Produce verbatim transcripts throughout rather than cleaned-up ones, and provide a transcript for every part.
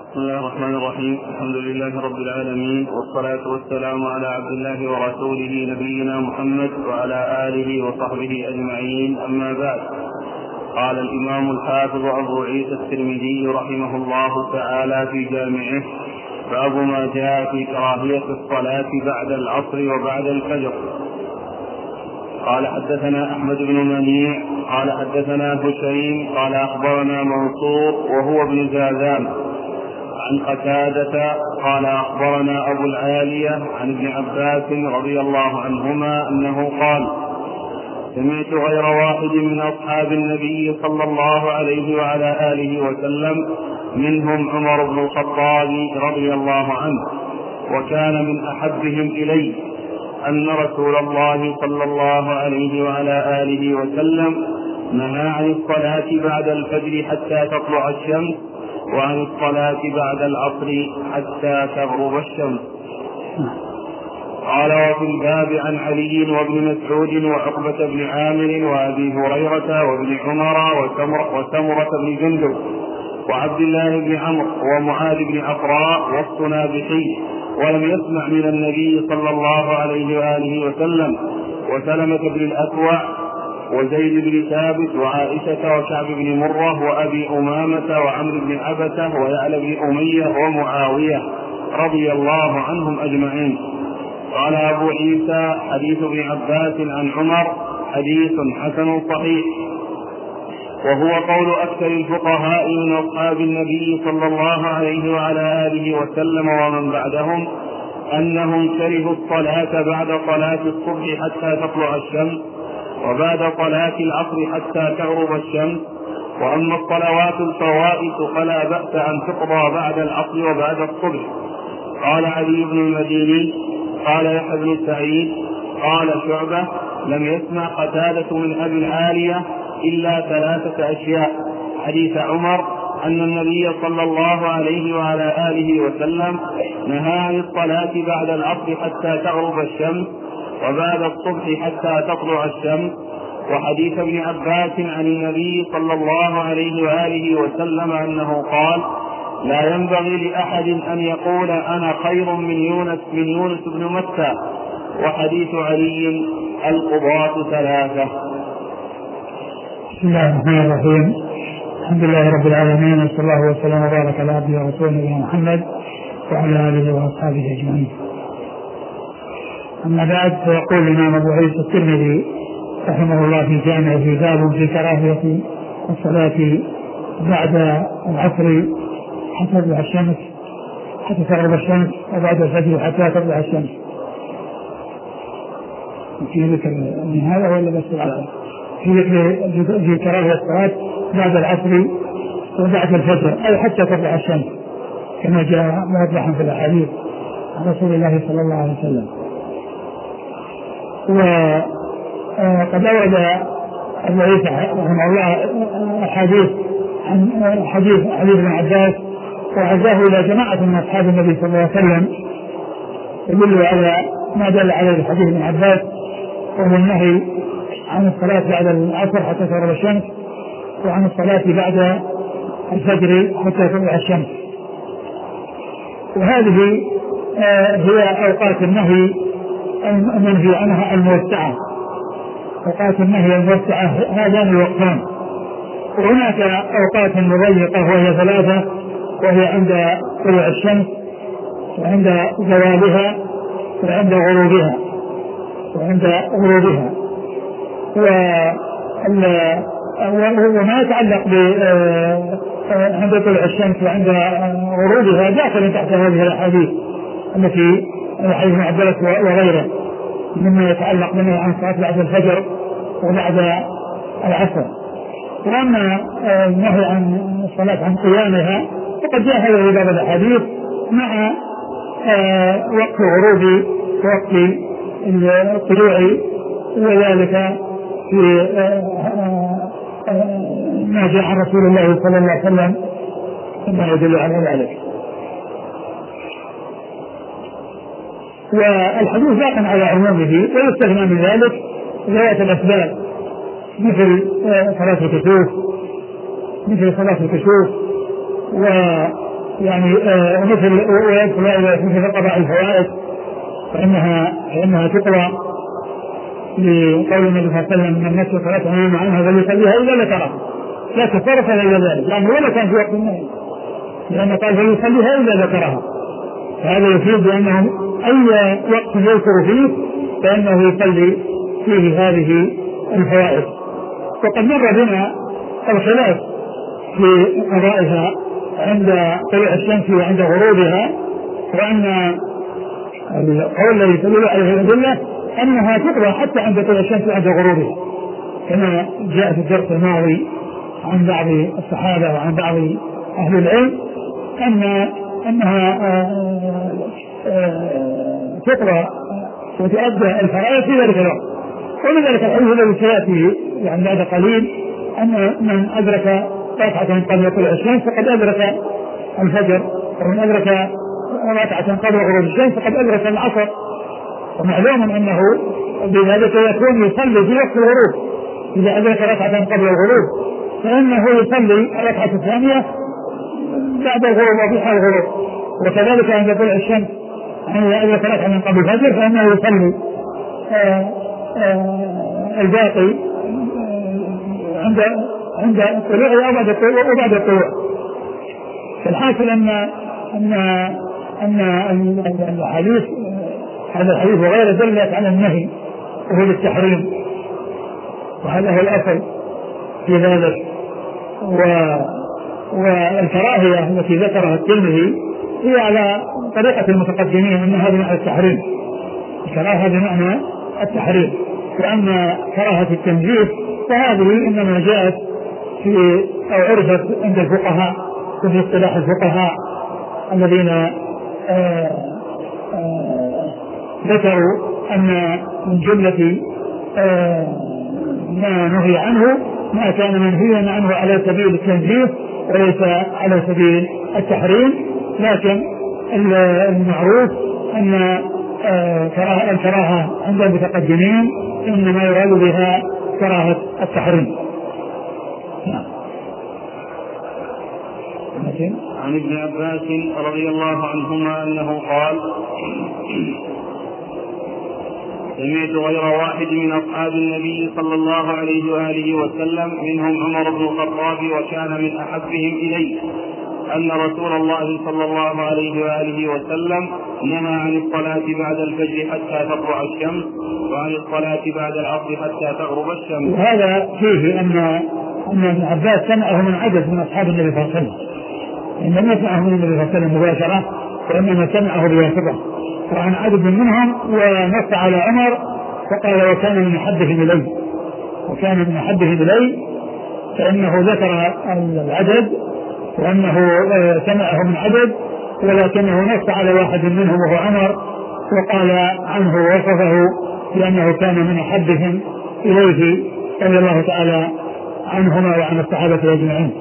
بسم الله الرحمن الرحيم. الحمد لله رب العالمين، والصلاة والسلام على عبد الله ورسوله نبينا محمد وعلى آله وصحبه أجمعين، أما بعد. قال الإمام الحافظ أبو عيسى الترمذي رحمه الله تعالى في جامعه: باب ما جاء في كراهية الصلاة بعد العصر وبعد الفجر. قال حدثنا أحمد بن منيع قال حدثنا هشيم قال أخبرنا منصور وهو ابن زاذان عن قتادة قال أخبرنا أبو العالية عن ابن عباس رضي الله عنهما أنه قال: سمعت غير واحد من أصحاب النبي صلى الله عليه وعلى آله وسلم، منهم عمر بن الخطاب رضي الله عنه، وكان من أحبهم إلي، أن رسول الله صلى الله عليه وعلى آله وسلم نهى عن الصلاة بعد الفجر حتى تطلع الشمس، وعن الصلاة بعد العصر حتى تغرب الشمس. قال: وفي الباب عن علي وابن مسعود وعقبة بن عامر وأبي هريرة وابن عمر وسمرة بن جندب وعبد الله بن عمرو ومعاذ بن عفراء والصنابحي، ولم يسمع من النبي صلى الله عليه وآله وسلم، وسلمة بن الأكوع وزيد بن ثابت وعائشة وكعب بن مرة وأبي أمامة وعمرو بن عبسة ويعلى بن أمية ومعاوية رضي الله عنهم أجمعين. قال أبو عيسى: حديث ابن عباس عن عمر حديث حسن صحيح، وهو قول أكثر الفقهاء من أصحاب النبي صلى الله عليه وعلى آله وسلم ومن بعدهم، أنهم كرهوا الصلاة بعد صلاة الصبح حتى تطلع الشمس، وبعد صلاة العصر حتى تغرب الشمس، وأما الصلوات الفوائت فلا بأس أن تقضى بعد العصر وبعد الصبح. قال علي بن المديني قال يحيى بن سعيد قال شعبة: لم يسمع قتادة من أبي العالية إلا ثلاثة أشياء: حديث عمر أن النبي صلى الله عليه وعلى آله وسلم نهى عن الصلاة بعد العصر حتى تغرب الشمس، وبعد الصبح حتى تطلع الشمس، وحديث ابن عباس عن النبي صلى الله عليه وآله وسلم أنه قال: لا ينبغي لأحد أن يقول أنا خير من يونس من يونس بن متى. وحديث علي: القضاة ثلاثة. بسم الله الرحمن الرحيم. الحمد لله رب العالمين، وصلى الله وسلم وبارك على عبده ورسوله نبينا محمد وعلى آله وأصحابه أجمعين. أما بعد، فيقول الإمام أبو عيسى الترمذي رحمه الله في جامعه: باب في كراهية الصلاة بعد العصر حتى تطلع الشمس حتى تغرب الشمس، وبعد الفجر حتى تطلع الشمس. في ذكر النهاية ولا بس العصر؟ في ذكر في كراهية الصلاة بعد العصر وبعد الفجر، أي حتى تطلع الشمس، كما جاء موضحا في الأحاديث عن رسول الله صلى الله عليه وسلم. وقد أورد أبو عيسى رحمه الله أحاديث عن حديث علي بن عباس، وعزاه إلى جماعة من أصحاب النبي صلى الله عليه وسلم، يدل على ما دل عليه الحديث ابن عباس، وهو النهي عن الصلاة بعد العصر حتى تغرب الشمس، وعن الصلاة بعد الفجر حتى تطلع الشمس. وهذه هي أوقات النهي المنهي عنها الموسعة. أوقات النهي الموسعة هذان الوقتان. وهناك أوقات مضيقة وهي ثلاثة، وهي عند طلوع الشمس، وعند زوالها، وعند غروبها وعند غروبها وما يتعلق عند طلوع الشمس وعند غروبها داخل تحت هذه الأحاديث التي حديث ابن عباس وغيره مما يتعلق منه عن الصلاة بعد الفجر وبعد العصر. وأما النهي عن الصلاة عن قيامها فقد جاء هذا في بعض الأحاديث مع وقت غروب وقت الطلوع، وذلك في ما جاء عن رسول الله صلى الله عليه وسلم كما يدل على ذلك. والحديث باق على عمومه، ويستثنى من ذلك ذوات الأسباب مثل صلاة الكسوف مثل صلاة الكسوف يعني آه مثل ويدخل مثل قضاء الفوائد فإنها فإنها تقضى لقول النبي صلى الله عليه وسلم من نسي صلاة نام عنها فليصليها إلا ذكرها لا تصرف إلا ذلك لأنه ولا كان في وقت النهي لأنه قال فليصليها إلا ذكرها. فهذا يفيد بأنه أي وقت يذكر فيه فإنه يصلي فيه هذه الفوائد. وقد مر بنا الخلاف في قضائها عند طلوع الشمس وعند غروبها وأن القول الذي تدل عليه الأدلة أنها تقضى حتى عند طلوع الشمس وعند غروبها كما جاء في الدرس الماضي عن بعض الصحابة وعن بعض أهل العلم أن أنها تقضى وتؤدى الفرائض في ذلك الوقت. ولذلك الحديث الذي سيأتي يعني بعد قليل أن من أدرك ركعة قبل طلوع الشمس فقد أدرك الفجر ومن أدرك ركعة قبل غروب الشمس فقد أدرك العصر. ومعلوم أنه بذلك يكون يصلي في وقت الغروب إذا أدرك ركعة قبل الغروب فإنه يصلي الركعة الثانية بعد الغروب وفي حال الغروب. وكذلك عند طلوع الشمس إذا أدرك ركعة قبل الفجر فإنه يصلي آآ آآ الباقي عند عند الطلوع أو بعد الطلوع وبعد الطلوع. فالحاصل أن أن أن الحديث هذا الحديث وغيره دلت على النهي وهو للتحريم وهذا هو الأصل في ذلك. والكراهية التي ذكرها الترمذي هي على طريقة المتقدمين أن هذا معنى التحريم الكراهة بمعنى التحريم وأما كراهة التنزيه فهذه إنما جاءت في أو عرفت عند الفقهاء وفي اصطلاح الفقهاء الذين آآ آآ ذكروا أن من جملة ما نهي عنه ما كان منهيا عنه على سبيل التنزيه وليس على سبيل التحريم. لكن المعروف أن الكراهة عند المتقدمين إنما يراد بها كراهة التحريم. عن ابن عباس رضي الله عنهما أنه قال سمعت غير واحد من أصحاب النبي صلى الله عليه وآله وسلم منهم عمر بن الخطاب وكان من أحبهم إليه أن رسول الله صلى الله عليه وآله وسلم نهى عن الصلاة بعد الفجر حتى تطلع الشمس وعن الصلاة بعد العصر حتى تغرب الشمس. وهذا فيه أن أن ابن عباس سمعه من عدد من أصحاب النبي صلى الله عليه وسلم إن لم يسمعه من النبي صلى الله عليه وسلم مباشرة وإنما سمعه بواسطة وعن عدد منهم ونص على عمر فقال وكان من أحبهم إليه وكان من أحبهم إليه فإنه ذكر العدد وأنه سمعه من عدد ولكنه نص على واحد منهم وهو عمر وقال عنه وصفه بأنه كان من أحبهم إليه رضي الله تعالى عنهما وعن الصحابة أجمعين.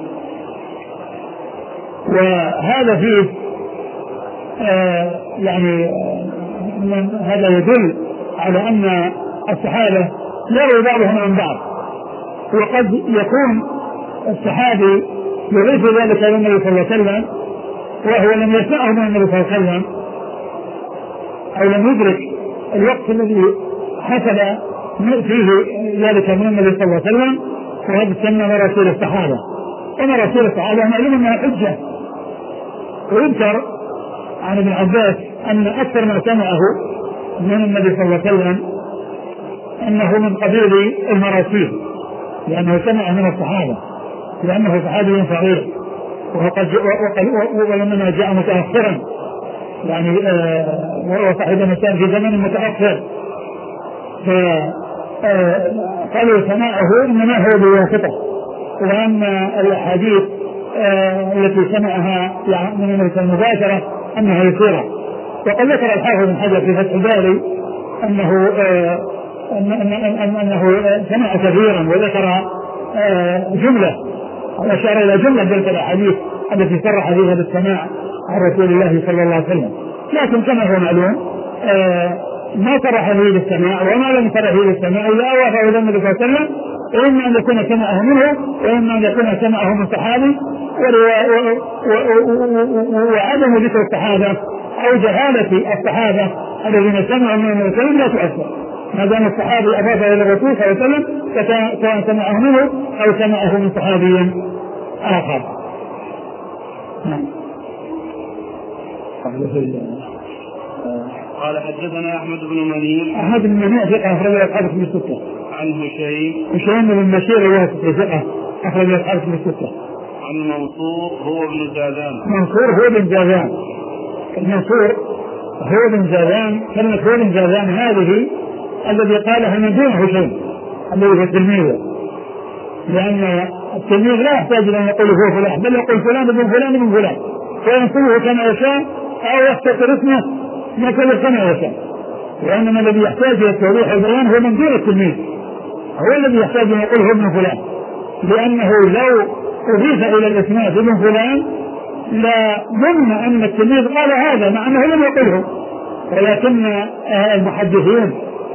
وهذا فيه آه يعني آه هذا يدل على أن الصحابة يروي بعضهم عن بعض وقد يكون الصحابي يضيف ذلك إلى النبي صلى الله عليه وسلم وهو لم يسمعه من النبي صلى الله عليه وسلم أو لم يدرك الوقت الذي حصل فيه ذلك من النبي صلى الله عليه وسلم وهذا سمى مراسيل الصحابة. ومراسيل الصحابة معلوم أنها حجة. ويذكر عن ابن عباس أن أكثر ما سمعه من النبي صلى الله عليه وسلم أنه من قبيل المراسيل لأنه سمع من الصحابة لأنه صحابي صغير وقد ولما جاء متأخرا يعني وهو صاحب المكان في زمن متأخر فقالوا سماعه إنما هو بواسطة وأن الأحاديث التي سمعها من النبي المباشرة أنها يسيرة. وقد ذكر الحافظ بن حجر في فتح الباري أنه أنه سمع كثيرا وذكر جملة وأشار إلى جملة من الأحاديث التي صرح فيها بالسماع عن رسول الله صلى الله عليه وسلم. لكن كما هو معلوم ما صرح فيه بالسماع وما لم يصرح فيه بالسماع إذا أوافى إلى النبي صلى الله عليه وسلم وإما أن يكون سمعه منه وإما أن يكون سمعه من صحابي، وعدم ذكر الصحابة أو جهالة الصحابة الذين سمعوا من النبي صلى الله عليه وسلم لا تؤثر، ما دام الصحابي أضاف إلى الرسول صلى الله عليه وسلم سواء سمعه منه أو سمعه من صحابي آخر. قال حدثنا أحمد بن منيع أحمد بن منيع ثقة أخرج أصحاب كتب الستة. عن هشيم هشيم بن بشير الواسطي ثقة أخرج أصحاب كتب الستة. عن منصور هو بن زادان منصور هو بن زادان منصور هو بن زادان كلمة هو بن زادان هذه الذي قالها من دون هشيم الذي هو تلميذه، لأن التلميذ لا يحتاج أن يقول هو فلان، بل يقول فلان ابن فلان ابن فلان وينصبه كما يشاء أو يختصر اسمه مثل كما يشاء، وإنما الذي يحتاج إلى التوضيح والبيان هو من دون التلميذ، هو الذي يحتاج أن يقول هو ابن فلان، لأنه لو أضيف إلى الإسناد ابن فلان لا ضمن أن التلميذ قال هذا مع أنه لم يقله، ولكن المحدثين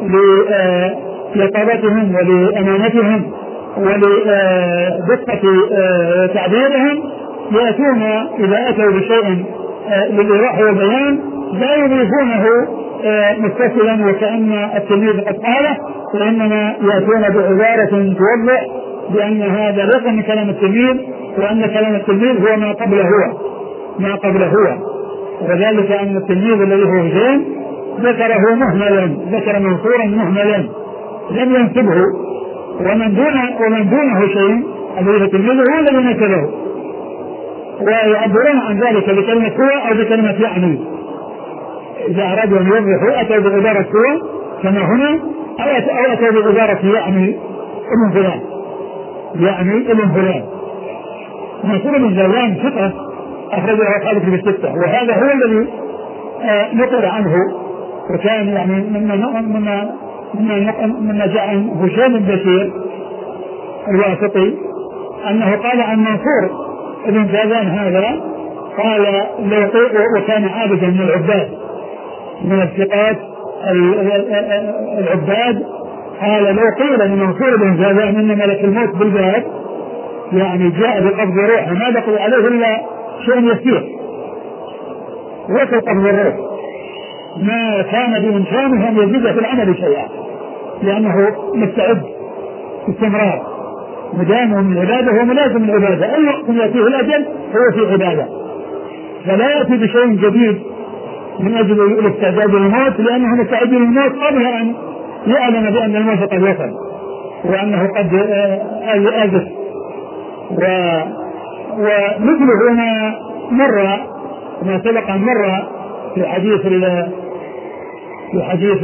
ليقظتهم ولأمانتهم ولدقة تعبيرهم يأتون إذا أتوا بشيء للإيضاح والبيان لا يضيفونه متصلا وكأن التلميذ قد قاله، وإنما يأتون بعبارة توضح بأن هذا ليس من كلام التلميذ، وأن كلام التلميذ هو ما قبله هو ما قبله هو وذلك أن التلميذ الذي هو هشيم ذكره مهملا، ذكر منصورا مهملا لم ينسبه، ومن دون ومن دون هشيم الذي هو تلميذه هو الذي نسبه، ويعبرون عن ذلك بكلمة هو أو بكلمة يعني، إذا أرادوا أن يوضحوا أتوا بعبارة هو كما هنا أو أتوا بعبارة يعني ابن فلان يعني ابن فلان. منصور بن زادان ثقة أخرجه أصحاب كتب الستة، وهذا هو الذي نقل عنه، وكان يعني مما مما مما مما جاء عن هشام بن بشير الواسطي أنه قال عن منصور بن زادان هذا قال وكان عابدا من العباد من الثقات العباد، قال لو قيل لمنصور بن زادان إن ملك الموت بالباب يعني جاء بقبض روحه ما بقي عليه إلا شيء يسير وصل قبض الروح ما كان بإمكانه أن يزيد في العمل شيئا، لأنه مستعد باستمرار مدام من العبادة وملازم العبادة، أي وقت يأتيه الأجل هو في عبادة، فلا يأتي بشيء جديد من أجل الاستعداد للموت، لأنه مستعد للموت قبل أن يعلم بأن الموت قد وصل وأنه قد آجس. ومثله ما مر ما سبق أن مر في حديث في حديث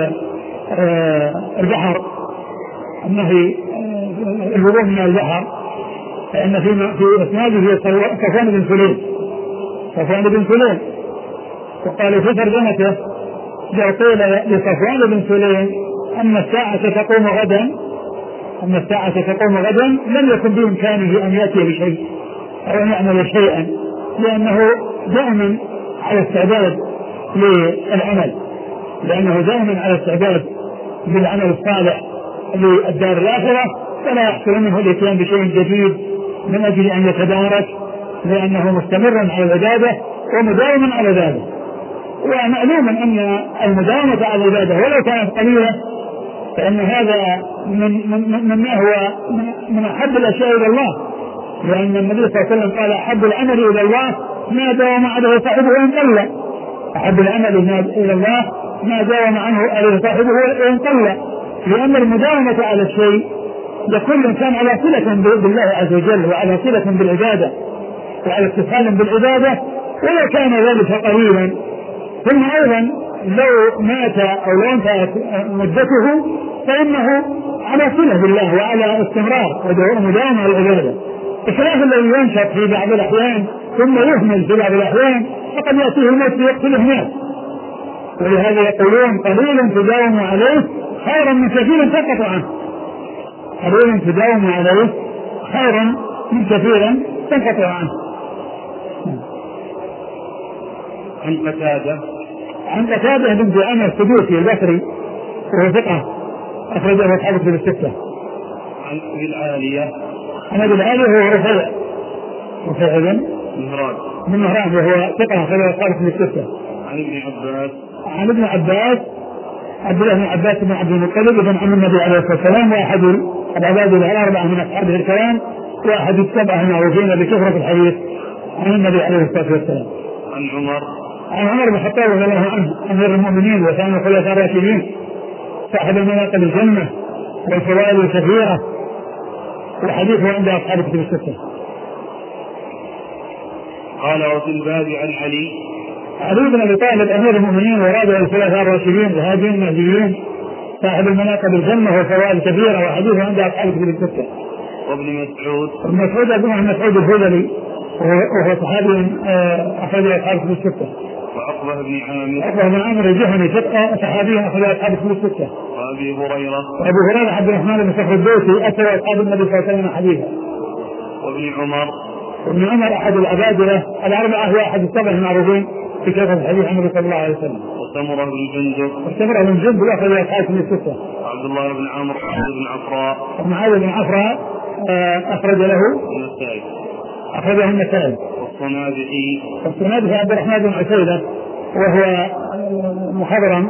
البحر النهي الهروب من البحر، فإن في في إسناده صفوان بن سليم صفوان بن سليم وقال في ترجمته لو قيل لصفوان بن سليم أن الساعة تقوم غدا أن الساعة تقوم غدا لم يكن بإمكانه أن يأتي بشيء أو أن يعمل شيئا، لأنه دائما على استعداد للعمل لأنه دائما على استعداد بالعمل الصالح للدار الآخرة، فلا يحصل منه الاتيان بشيء جديد من أجل أن يتدارك، لأنه مستمر على العبادة ومداوم على ذلك. ومعلوم أن المداومة على العبادة ولو كانت قليلة فإن هذا من من من ما هو من أحب الأشياء إلى الله، لأن النبي صلى الله عليه وسلم قال أحب العمل إلى الله ما داوم عليه صاحبه وإن قل، أحب العمل إلى الله ما داوم عنه عليه صاحبه وإن قل، لأن المداومة على الشيء يكون الإنسان على صلة بالله عز وجل وعلى صلة بالعبادة وعلى اتصال بالعبادة ولو كان ذلك قليلا. ثم أيضا لو مات أو لو انتهت مدته فإنه على صلة بالله وعلى استمرار ومداومة على العبادة، بخلاف الذي ينشط في بعض الأحيان ثم يهمل في بعض الأحيان فقد يأتيه الموت في وقت الإهمال. ولهذا يقولون قليلا تداوم عليه خيرا من كثير تنقطع عنه، قليلا تداوم عليه خيرا من كثير تنقطع عنه. عن قتادة عن قتادة بن دعامة السدوسي البصري وهو ثقة أخرجه أصحاب كتب الستة. عن أبي العالية. عن أبي العالية هو رفيع رفيع بن مهران بن مهران وهو ثقة خلال أصحابه من الستة. عن ابن عباس عن ابن عباس عبد الله بن عباس بن عبد المطلب ابن عم النبي عليه الصلاة والسلام، وأحد العباد الأربعة من أصحابه الكرام، وأحد السبعة المعروفين بكثرة الحديث عن النبي عليه الصلاة والسلام. عن عمر عن عمر بن الخطاب رضي الله عنه أمير المؤمنين وثاني الخلفاء الراشدين صاحب المناقب الجنة والفوائد الكثيرة، وحديثه عند أصحاب الكتب الستة. قال وفي الباب عن علي علي بن أبي طالب أمير المؤمنين ورابع الخلفاء الراشدين الهاديين المهديين صاحب المناقب الجنة والفوائد الكثيرة، وحديثه عند أصحاب الكتب الستة. وابن مسعود ابن مسعود ابن مسعود الهذلي وهو صحابي أخرج أصحاب الكتب الستة. وعقبة بن عامر عقبة بن عامر الجهني ثقة صحابي أخرج أصحاب الكتب الستة. وأبي هريرة وأبو هريرة عبد الرحمن بن صخر الدوسي أكثر أصحاب النبي صلى الله عليه وسلم حديثا. وابن عمر ابن عمر أحد العبادلة الأربعة، هو أحد السبع المعروفين في كثرة الحديث عن النبي صلى الله عليه وسلم. وسمرة بن جندب وسمرة بن جندب أخرج أصحاب الكتب الستة. وعبد الله بن عمرو بن عفراء ومعاذ بن عفراء أخرج له النسائي أخرجه النسائي. والصنابحي والصنابحي عبد الرحمن بن عسيلة وهو مخضرم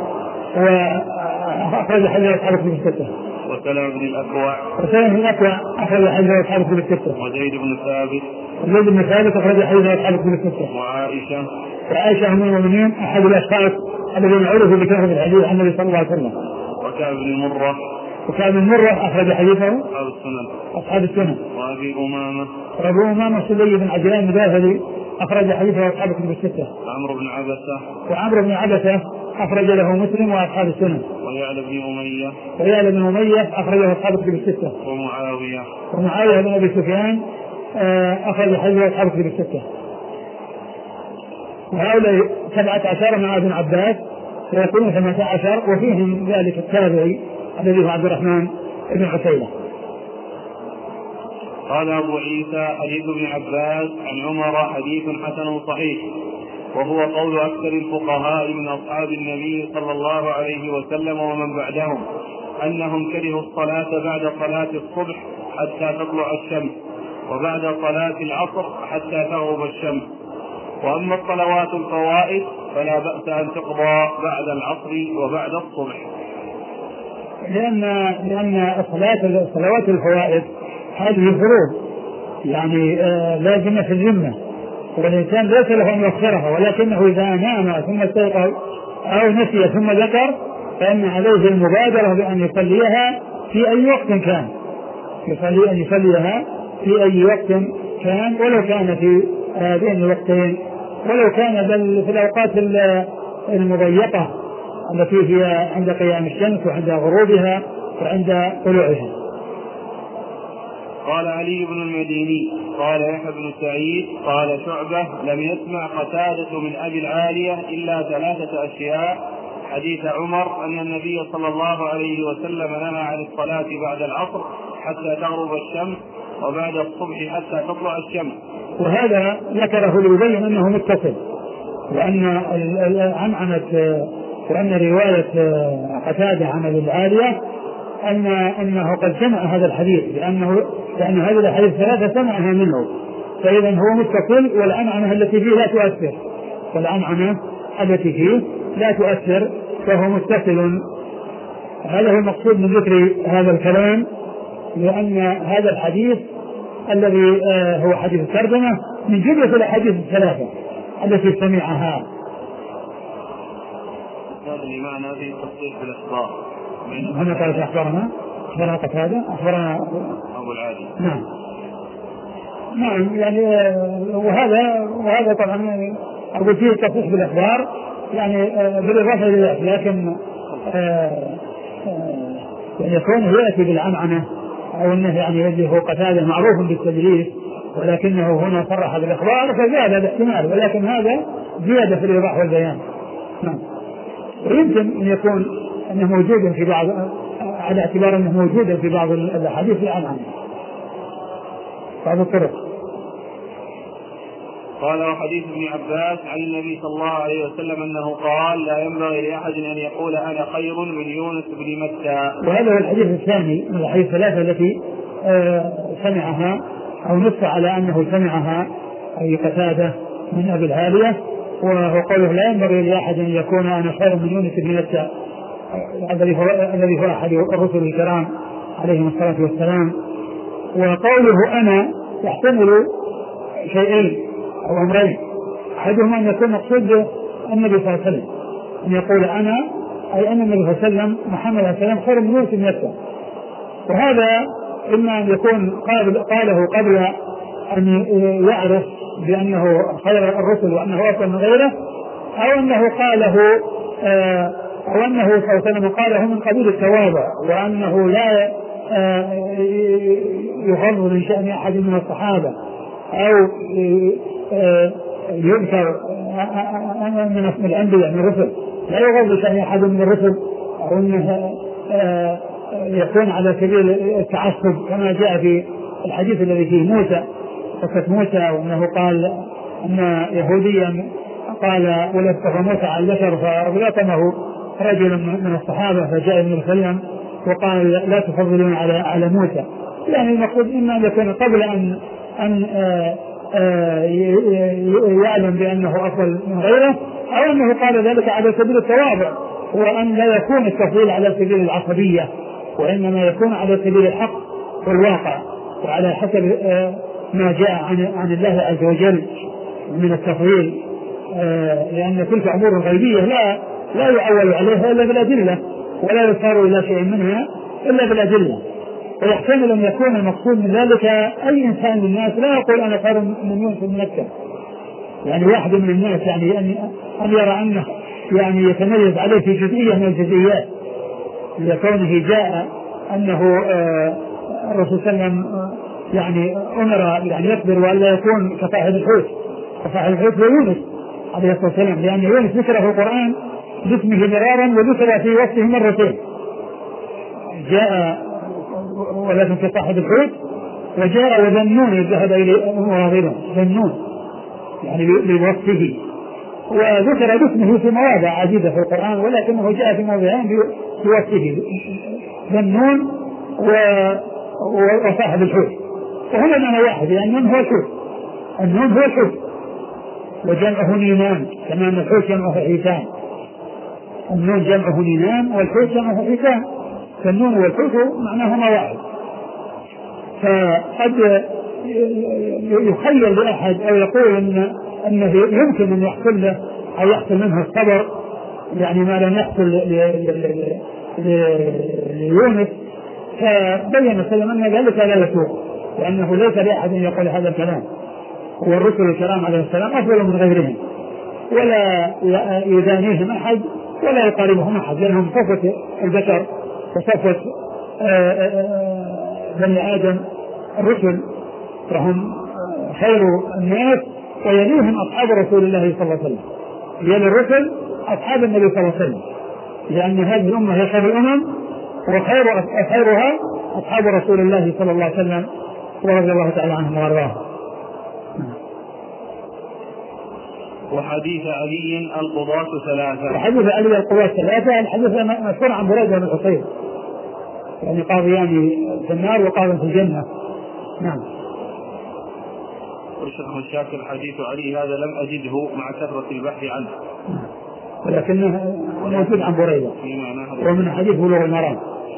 وأخرج حديث أصحاب الكتب الستة. وسلام بن الأكوع وسلام بن الأكوع أخرج حديث أصحاب الكتب الستة. وزيد بن ثابت وزيد بن ثابت أخرج حديث أصحاب الكتب الستة. وعائشة وعائشة أم المؤمنين أحد الأشخاص الذين عرفوا بكثرة الحديث عن النبي صلى الله عليه وسلم. وكعب بن مرة وكعب بن مرة أخرج حديثه أصحاب السنن أصحاب السنن. وأبي أمامة وأبو أمامة سلي بن عجلان المداهلي أخرج حديثه أصحاب الكتب الستة. وعمرو بن عبسة وعمرو بن عبسة أخرج له مسلم وأصحاب السنن. ويعلى بن أمية ويعلى بن أمية أخرجه أصحاب الكتب الستة. ومعاوية ومعاوية بن أبي سفيان أخرج حديثه أصحاب الكتب الستة. وهؤلاء سبعة عشر مع ابن عباس فيكونوا ثمانية عشر، وفيهم ذلك التابعي الذي هو عبد الرحمن بن عسيلة. قال أبو عيسى حديث ابن عباس عن عمر حديث حسن صحيح، وهو قول أكثر الفقهاء من أصحاب النبي صلى الله عليه وسلم ومن بعدهم أنهم كرهوا الصلاة بعد صلاة الصبح حتى تطلع الشمس، وبعد صلاة العصر حتى تغرب الشمس. وأما الصلوات الفوائد فلا بأس أن تقضى بعد العصر وبعد الصبح، لأن لأن الصلاة الصلوات الفوائد هذه فروض يعني آه لازمة في الذمة، والإنسان ليس له أن يغفرها، ولكنه إذا نام ثم استيقظ أو نسي ثم ذكر فإن عليه المبادرة بأن يصليها في أي وقت كان، يصلي أن يصليها في أي وقت كان، ولو كان في بين الوقتين، ولو كان بل في الأوقات المضيقة التي هي عند قيام الشمس وعند غروبها وعند طلوعها. قال علي بن المديني قال يحيى بن سعيد قال شعبة لم يسمع قتادة من أبي العالية إلا ثلاثة أشياء: حديث عمر أن النبي صلى الله عليه وسلم نهى عن الصلاة بعد العصر حتى تغرب الشمس، وبعد الصبح حتى تطلع الشمس. وهذا ذكره ليبين أنه متصل، وأن عنعنة وأن رواية قتادة عن أبي العالية أن أنه قد سمع هذا الحديث، لأنه لأن هذه الحديث ثلاثة سمعها منه، فإذا هو متصل، والعنعنة التي فيه لا تؤثر، والعنعنة التي فيه لا تؤثر فهو متصل. هذا هو المقصود من ذكر هذا الكلام، لأن هذا الحديث الذي هو حديث الترجمة من جملة الأحاديث الثلاثة التي سمعها. هذا لمعنى هذه التصريح بالإخبار. هنا قالت أخبرنا أخبرنا قتادة أخبرنا أبو العالي. نعم نعم يعني وهذا وهذا طبعا يعني أقول فيه تصريح بالإخبار يعني بالإضافة إلى ذلك، لكن يعني يكون يأتي بالعنعنة أو أنه يعني الذي هو قتادة معروف بالتدليس، ولكنه هنا صرح بالإخبار فزاد هذا احتمال، ولكن هذا زيادة في الإيضاح والبيان. نعم. ويمكن أن يكون أنه موجود في بعض، على اعتبار أنه موجود في بعض الأحاديث العنعنة بعض الطرق. قال وحديث ابن عباس عن النبي صلى الله عليه وسلم أنه قال لا ينبغي لأحد أن يقول أنا خير من يونس بن متى. وهذا هو الحديث الثاني من الحديث الثلاثة التي سمعها أو نص على أنه سمعها أي قتادة من أبي العالية. وهو قوله لا ينبغي لأحد أن يكون أنا خير من يونس بن متى الذي هو أحد الرسل الكرام عليهم الصلاة والسلام. وقوله أنا يحتمل شيئين أو أمرين، أحدهما أن يكون مقصود النبي صلى الله عليه وسلم، أن يقول أنا أي أن النبي صلى الله عليه وسلم محمد عليه السلام خير من يونس بن متى، وهذا إما أن يكون قاله قبل أن يعرف بأنه خير الرسل وأنه أفضل من غيره، أو أنه قاله أو أنه صلى الله عليه وسلم قاله من قبيل التواضع، وأنه لا يغض من شأن أحد من الصحابة أو يذكر من الأنبياء من الرسل لا يغض من شأن أحد من الرسل، أو أنه يكون على سبيل التعصب كما جاء في الحديث الذي فيه موسى قصة موسى، وأنه قال أن يهوديا قال ولد موسى على البشر فأغلقنه رجل من الصحابة فجاء ابن الخليم وقال لا تفضلون على على موسى. يعني المقصود إما أن يكون قبل أن أن آآ آآ يعلم بأنه أفضل من غيره، أو أنه قال ذلك على سبيل التواضع، وأن لا يكون التفضيل على سبيل العصبية، وإنما يكون على سبيل الحق والواقع وعلى حسب ما جاء عن عن الله عز وجل من التفضيل، لأن تلك أمور غيبية لا لا يعول عليها إلا بالأدلة، ولا يصار إلى شيء منها إلا بالأدلة. ويحتمل أن يكون المقصود من ذلك أي إنسان من الناس لا يقول أنا خير من يونس بن متى، يعني واحد من الناس يعني أن أن يرى أنه يعني يتميز عليه في جزئية من الجزئيات، لكونه جاء أنه الرسول صلى الله عليه وسلم يعني أمر يعني يصبر ولا يكون كصاحب الحوت، كصاحب الحوت ويونس عليه الصلاة والسلام، لأن يونس ذكر في القرآن باسمه مرارا وذكر في وصفه مرتين، جاء ولكن كصاحب الحوت، وجاء وذنون ذهب إلى مراغبا ذنون يعني بوصفه، وذكر باسمه في مواضع عديدة في القرآن، ولكنه جاء في موضعين بوصفه ذنون وصاحب الحوت، وهنا معنى واحد لأن النون هو الحوت، النون هو الحوت وجمعه نينان كما أن الحوت جمعه حيتان، النون جمعه نينان والحوت جمعه حيتان، فالنون والحوت معناهما واحد. فقد يخيل لأحد أو يقول إن أنه يمكن أن يحصل له أو يحصل منه الصبر يعني ما لم يحصل ليونس، فبين سلم أن ذلك لا يسوق، لأنه ليس لأحد أن يقول هذا الكلام، والرسل الكرام عليه السلام أفضل من غيرهم ولا يدانيهم أحد ولا يقاربهم أحد، لأنهم صفة البشر وصفة بني آدم الرسل، فهم خير الناس ويليهم أصحاب رسول الله صلى الله عليه وسلم، يلي الرسل أصحاب النبي صلى الله عليه وسلم، لأن هذه الأمة هي خير الأمم وخير خيرها أصحاب رسول الله صلى الله عليه وسلم ورضي الله تعالى عنهم وارضاهم. وحديث علي القضاة ثلاثة. وحديث علي القضاة ثلاثة الحديث مشهور عن بريدة بن الحصين، يعني قاضيان في النار وقاضي في الجنة. نعم. والشيخ الشاكر حديث علي هذا لم أجده مع كثرة البحث عنه، ولكنه موجود عن بريدة ومن حديث بلوغ المرام.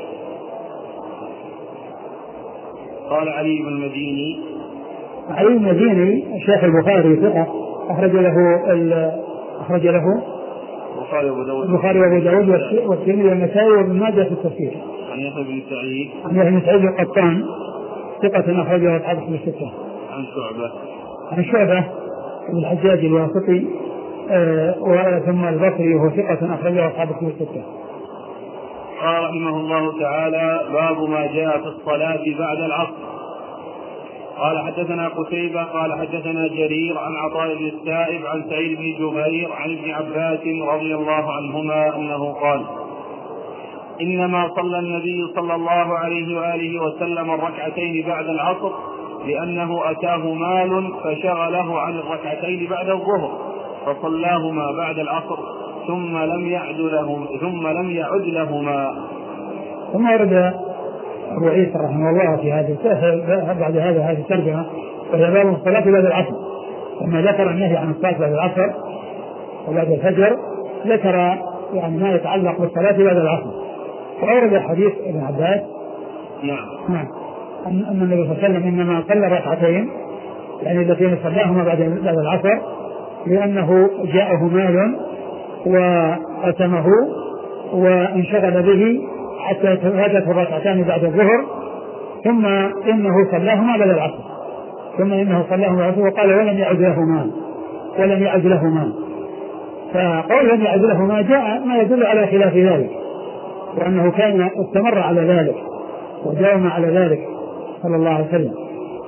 قال علي بن المديني علي بن المديني شيخ البخاري ثقة أخرج له أخرج له البخاري وأبو داود البخاري وأبو داود والترمذي والنسائي وابن ماجه في التفسير. عن يحيى بن سعيد عن يحيى بن سعيد القطان ثقة أخرجه أصحاب الكتب الستة. عن شعبة عن شعبة بن الحجاج الواسطي آه ثم البصري وهو ثقة أخرجه أصحاب الكتب الستة. قال رحمه الله تعالى: باب ما جاء في الصلاة بعد العصر. قال حدثنا قتيبة قال حدثنا جرير عن عطاء بن السائب عن سعيد بن جبير عن ابن عباس رضي الله عنهما أنه قال: إنما صلى النبي صلى الله عليه وآله وسلم الركعتين بعد العصر لأنه أتاه مال فشغله عن الركعتين بعد الظهر فصلاهما بعد العصر ثم لم يعد له ثم لم يعد لهما. ثم ورد أبو عيسى رحمه الله في هذه بعد هذا هذه الترجمة، وهي باب الصلاة بعد العصر. لما ذكر النهي عن الصلاة بعد العصر وبعد الفجر ذكر يعني ما يتعلق بالصلاة بعد العصر، وأورد حديث ابن عباس نعم أن النبي صلى الله عليه وسلم إنما صلى ركعتين يعني التين صلاهما بعد بعد العصر لأنه جاءه مال وقسمه وانشغل به حتى فاتته الركعتان بعد الظهر، ثم إنه صلاهما بعد العصر ثم إنه صلاهما بعد العصر وقال ولم يعد له مال ولم يعد له مال. فقول لم يعد له ما جاء ما يدل على خلاف ذلك، وأنه كان استمر على ذلك وداوم على ذلك صلى الله عليه وسلم.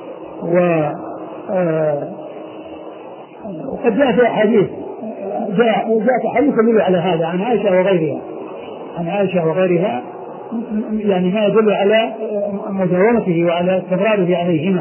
وقد جاء في أحاديث جاء جاءت أحاديث تدل على هذا عن عائشة وغيرها عن عائشة وغيرها يعني ما يدل على مداومته وعلى استمراره عليهما.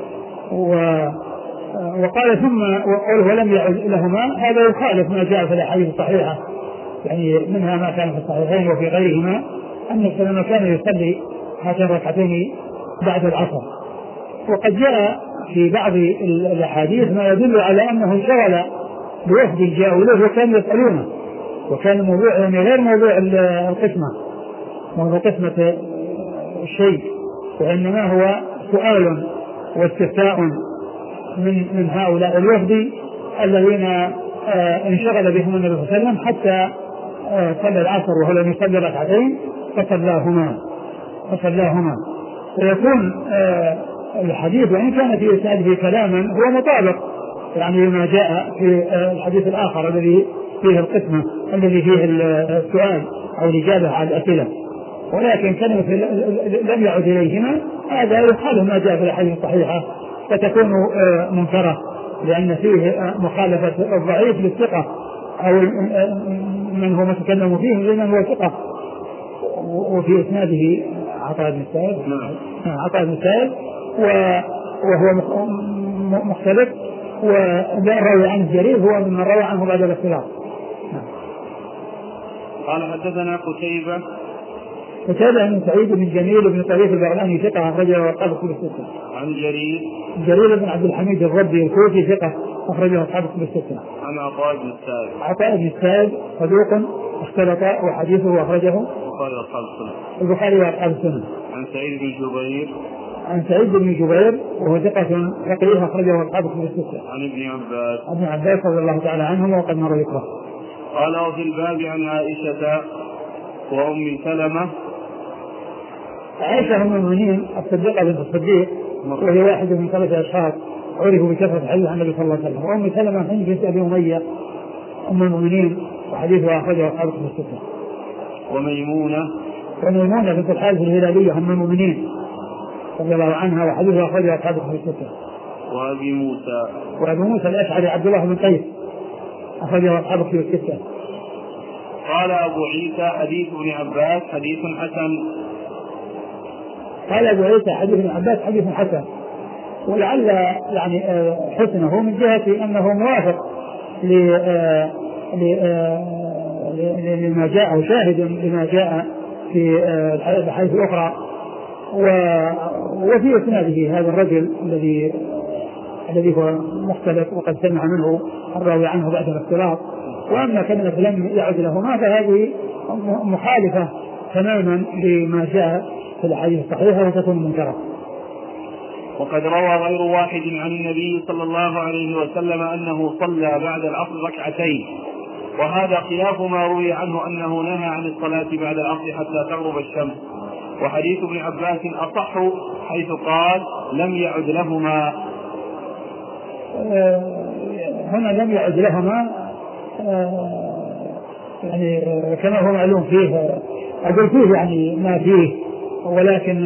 وقال ثم وقوله ولم يعد لهما هذا يخالف ما جاء في الأحاديث الصحيحة، يعني منها ما كان في الصحيحين وفي غيرهما أن السلام كان يصلي هاتين الركعتين بعد العصر. وقد جاء في بعض الأحاديث ما يدل على أنه انشغل بوفد جاءوا له وكانوا يسألونه، وكان الموضوع يعني غير موضوع القسمة موضوع قسمة الشيء، وإنما هو سؤال واستفتاء من من هؤلاء الوفد الذين آه انشغل بهم النبي صلى الله عليه وسلم حتى آه صلى العصر وهو لم يصلي ركعتين فصلاهما فصلاهما ويكون آه الحديث وإن كان في إسناده كلاما هو مطابق يعني ما جاء في آه الحديث الآخر الذي فيه القسمة الذي فيه السؤال أو الإجابة على الأسئلة، ولكن كلمة لم يعد إليهما هذا يخالف ما جاء في الأحاديث الصحيحة فتكون منكرة، لأن فيه مخالفة الضعيف للثقة أو من هو متكلم فيه لمن هو ثقة. وفي إسناده عطاء بن السائب عطاء بن السائب وهو مختلف، والراوي عنه جرير هو من روى عنه بعد الاختلاف. قال حدثنا قتيبة قتيبة بن سعيد بن جميل بن طريف البغلاني ثقة أخرجه أصحاب الكتب الستة. عن جرير جرير بن عبد الحميد الربي الكوفي ثقة أخرجه أصحاب الكتب الستة. عن عطاء بن السائب عطاء بن السائب صدوق اختلط وحديثه أخرجه البخاري وأصحاب السنن البخاري وأصحاب السنن. عن سعيد بن جبير عن سعيد بن جبير وهو ثقة فقيه أخرجه أصحاب الكتب الستة. عن ابن عباس ابن عباس رضي الله تعالى عنهما وقد مر ذكره. قال وفي الباب عن عائشة وأم سلمة. عائشة أم المؤمنين الصديقة بنت الصديق وهي واحدة من ثلاثة أشخاص عرفوا بكثرة الحديث عن النبي صلى الله عليه وسلم. وأم سلمة هند بنت أبي أمية أم المؤمنين وحديثها أخرجه أصحاب الكتب الستة. وميمونة وميمونة بنت الحارث الهلالية أم المؤمنين رضي الله عنها وحديثها أخرجه أصحاب الكتب الستة. وأبي موسى وأبي موسى الأشعري عبد الله بن قيس أخرجه أصحاب الكتب الستة. قال أبو عيسى حديث ابن عباس حديث حسن. قال أبو عيسى حديث ابن عباس حديث حسن، ولعل يعني حسنه من جهة أنه موافق لما جاء وشاهد لما جاء في الحديث الأخرى. وفي إسناده هذا الرجل الذي الذي هو مختلف وقد سمع منه الراوي عنه بعد الاختلاط. وأما كلمة لم يعد لهما فهذه مخالفة تماما لما جاء في الأحاديث الصحيحة وتكون منكرة. وقد روى غير واحد عن النبي صلى الله عليه وسلم أنه صلى بعد العصر ركعتين، وهذا خلاف ما روي عنه أنه نهى عن الصلاة بعد العصر حتى تغرب الشمس. وحديث ابن عباس أصح حيث قال لم يعد لهما. هنا لم يعد لهما يعني كما هو معلوم فيه أقول فيه يعني ما فيه، ولكن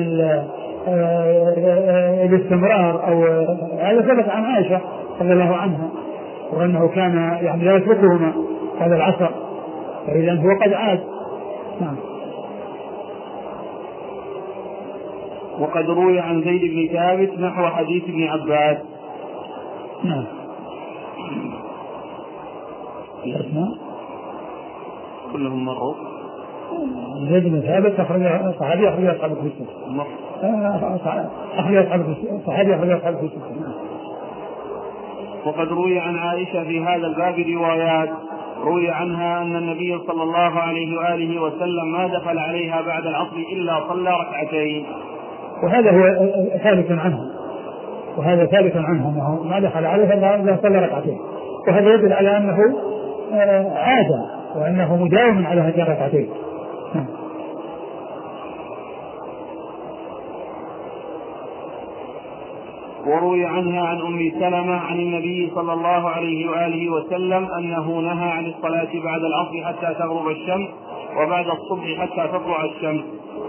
الاستمرار أو هذا ثبت عن عائشة رضي الله عنها وأنه كان يعني لا يتركهما هذا العصر، فإذا هو قد عاد. نعم. وقد روي عن زيد بن ثابت نحو حديث ابن عباس. نعم. كلهم مروا زيد بن ثابت أخرج صحابي أخرج أصحاب الكتب الستة. أخرج أصحاب صحابي أخرج أصحاب الكتب الستة. وقد روي عن عائشة في هذا الباب روايات. روي عنها أن النبي صلى الله عليه وآله وسلم ما دخل عليها بعد العصر إلا صلى ركعتين. وهذا هو ثابت عنه وهذا ثابت عنه أنه ما دخل عليها إلا صلى ركعتين، وهذا يدل على أنه عادة وأنه مداوم على هذه الركعتين. وروي عنها عن أم سلمة عن النبي صلى الله عليه وآله وسلم أنه نهى عن الصلاة بعد العصر حتى تغرب الشمس وبعد الصبح حتى تطلع الشمس.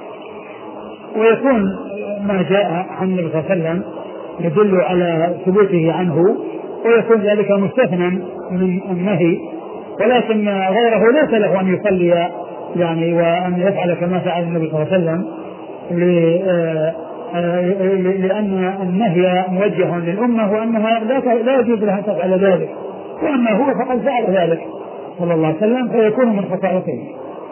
ويكون ما جاء عن النبي صلى الله عليه وسلم يدل على ثبوته عنه، ويكون ذلك مستثنى من النهي، ولكن غيره ليس له أن يصلي يعني وأن يفعل كما فعل النبي صلى الله عليه وسلم، لأن النهي موجه للأمة وأنها لا يجوز لها تفعل ذلك، وأما هو فقد فعل ذلك صلى الله عليه وسلم فيكون من خطأته.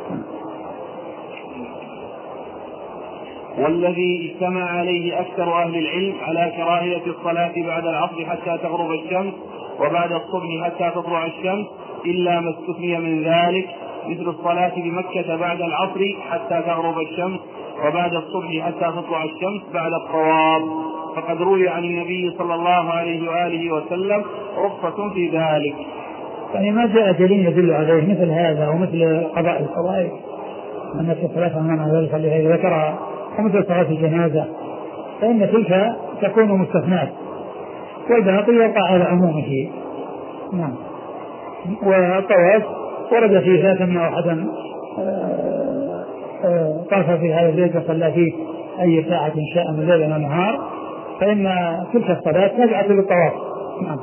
والذي اجتمع عليه أكثر أهل العلم على كراهية الصلاة بعد العصر حتى تغرب الشمس وبعد الصبح حتى تطلع الشمس إلا ما استثني من ذلك، مثل الصلاة بمكة بعد العصر حتى تغرب الشمس وبعد الصبح حتى تطلع الشمس بعد الطواف، فقد روي عن النبي صلى الله عليه وآله وسلم رخصة في ذلك. يعني ما جاء دليل يدل عليه مثل هذا ومثل قضاء الفرائض أن الصلاة أمام ذلك الذي ذكرها ومثل صلاة الجنازة، فإن تلك تكون مستثنات والباقي يقع على عمومه. نعم. والطواف ورد فيه ذات أن أحدا طاف في هذا الليل وصلى فيه أي ساعة شاء من ليل ونهار، فإن تلك الصلاة تابعة للطواف. نعم.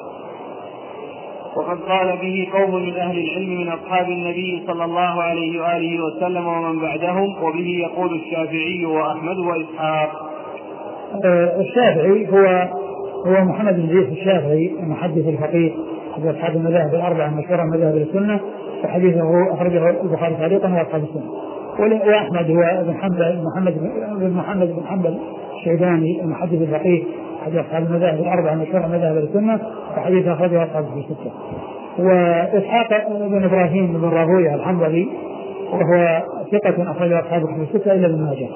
وقد قال به قوم من أهل العلم من أصحاب النبي صلى الله عليه وآله وسلم ومن بعدهم، وبه يقول الشافعي وأحمد وإسحاق. الشافعي هو هو محمد بن إدريس الشافعي المحدث الفقيه أحد أصحاب المذاهب الأربعة المشهورة مذاهب السنة، وحديثه أخرجه البخاري تعليقا وأصحاب السنة. وأحمد هو ابن حنبل محمد بن محمد بن حنبل الشيباني المحدث الفقيه أحد أصحاب المذاهب الأربعة المشهورة مذاهب السنة، وحديثه أخرجه أصحاب الستة. وإسحاق بن إبراهيم بن راهويه الحنبلي وهو ثقة أخرجه أصحاب الستة إلا ابن ماجه.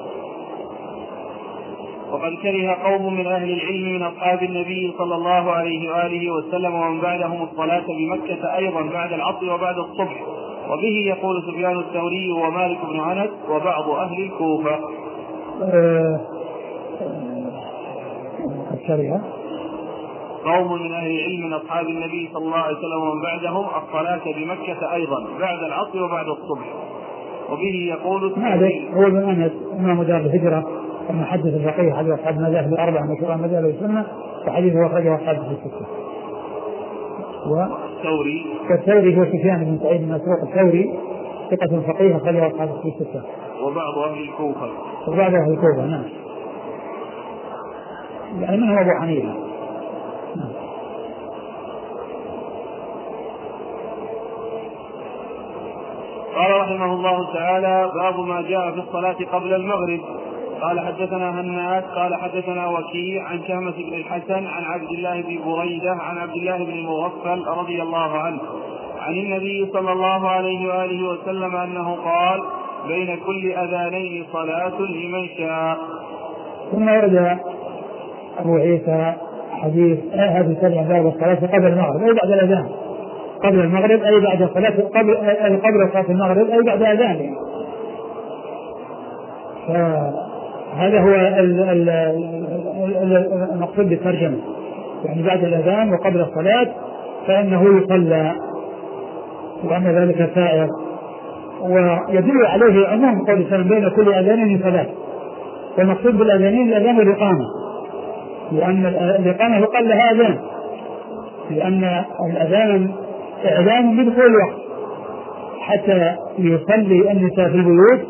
وقد كره قوم من أهل العلم من أصحاب النبي صلى الله عليه وآله وسلم ومن بعدهم الصلاة بمكة أيضا بعد العصر وبعد الصبح، وبه يقول سفيان الثوري ومالك بن أنس وبعض أهل الكوفة. أه أه قوم من أهل العلم من أصحاب النبي صلى الله عليه وسلم ومن بعدهم الصلاة بمكة أيضا بعد العصر وبعد الصبح، وبه يقول الثوري. هو ابن أنس إمام دار الهجرة المحدث الفقيه حديث أصحاب المذاهب الأربعة مشهورة مذاهب السنة، وحديثه أخرجه أصحاب الستة. والثوري والثوري هو سفيان بن سعيد بن مسروق الثوري ثقة فقيه أخرجه أصحاب الستة. وبعض أهل الكوفة وبعض أهل الكوفة نعم، يعني من هو أبو حنيفة. نعم. قال رحمه الله تعالى: باب ما جاء في الصلاة قبل المغرب. قال حدثنا هناد قال حدثنا وكيع عن شهمة بن الحسن عن عبد الله بن بريدة عن عبد الله بن المغفل رضي الله عنه عن النبي صلى الله عليه وآله وسلم أنه قال: بين كل أذانين صلاة لمن شاء. ثم ورد أبو عيسى حديث هذه السبع باب الصلاة قبل المغرب أي بعد الأذان، قبل المغرب أي بعد صلاة قبل قبل صلاة المغرب أي بعد أذانه. فهذا هو المقصود بالترجمة، يعني بعد الأذان وقبل الصلاة فإنه يصلى، وأن ذلك سائر. ويدل عليه عموم قول السلام بين كل أذانين صلاة، والمقصود بالأذانين الأذان والإقامة، لأن الإقامة يقال لها أذان، لأن الأذان إعلان بدخول الوقت حتى يصلي النساء في البيوت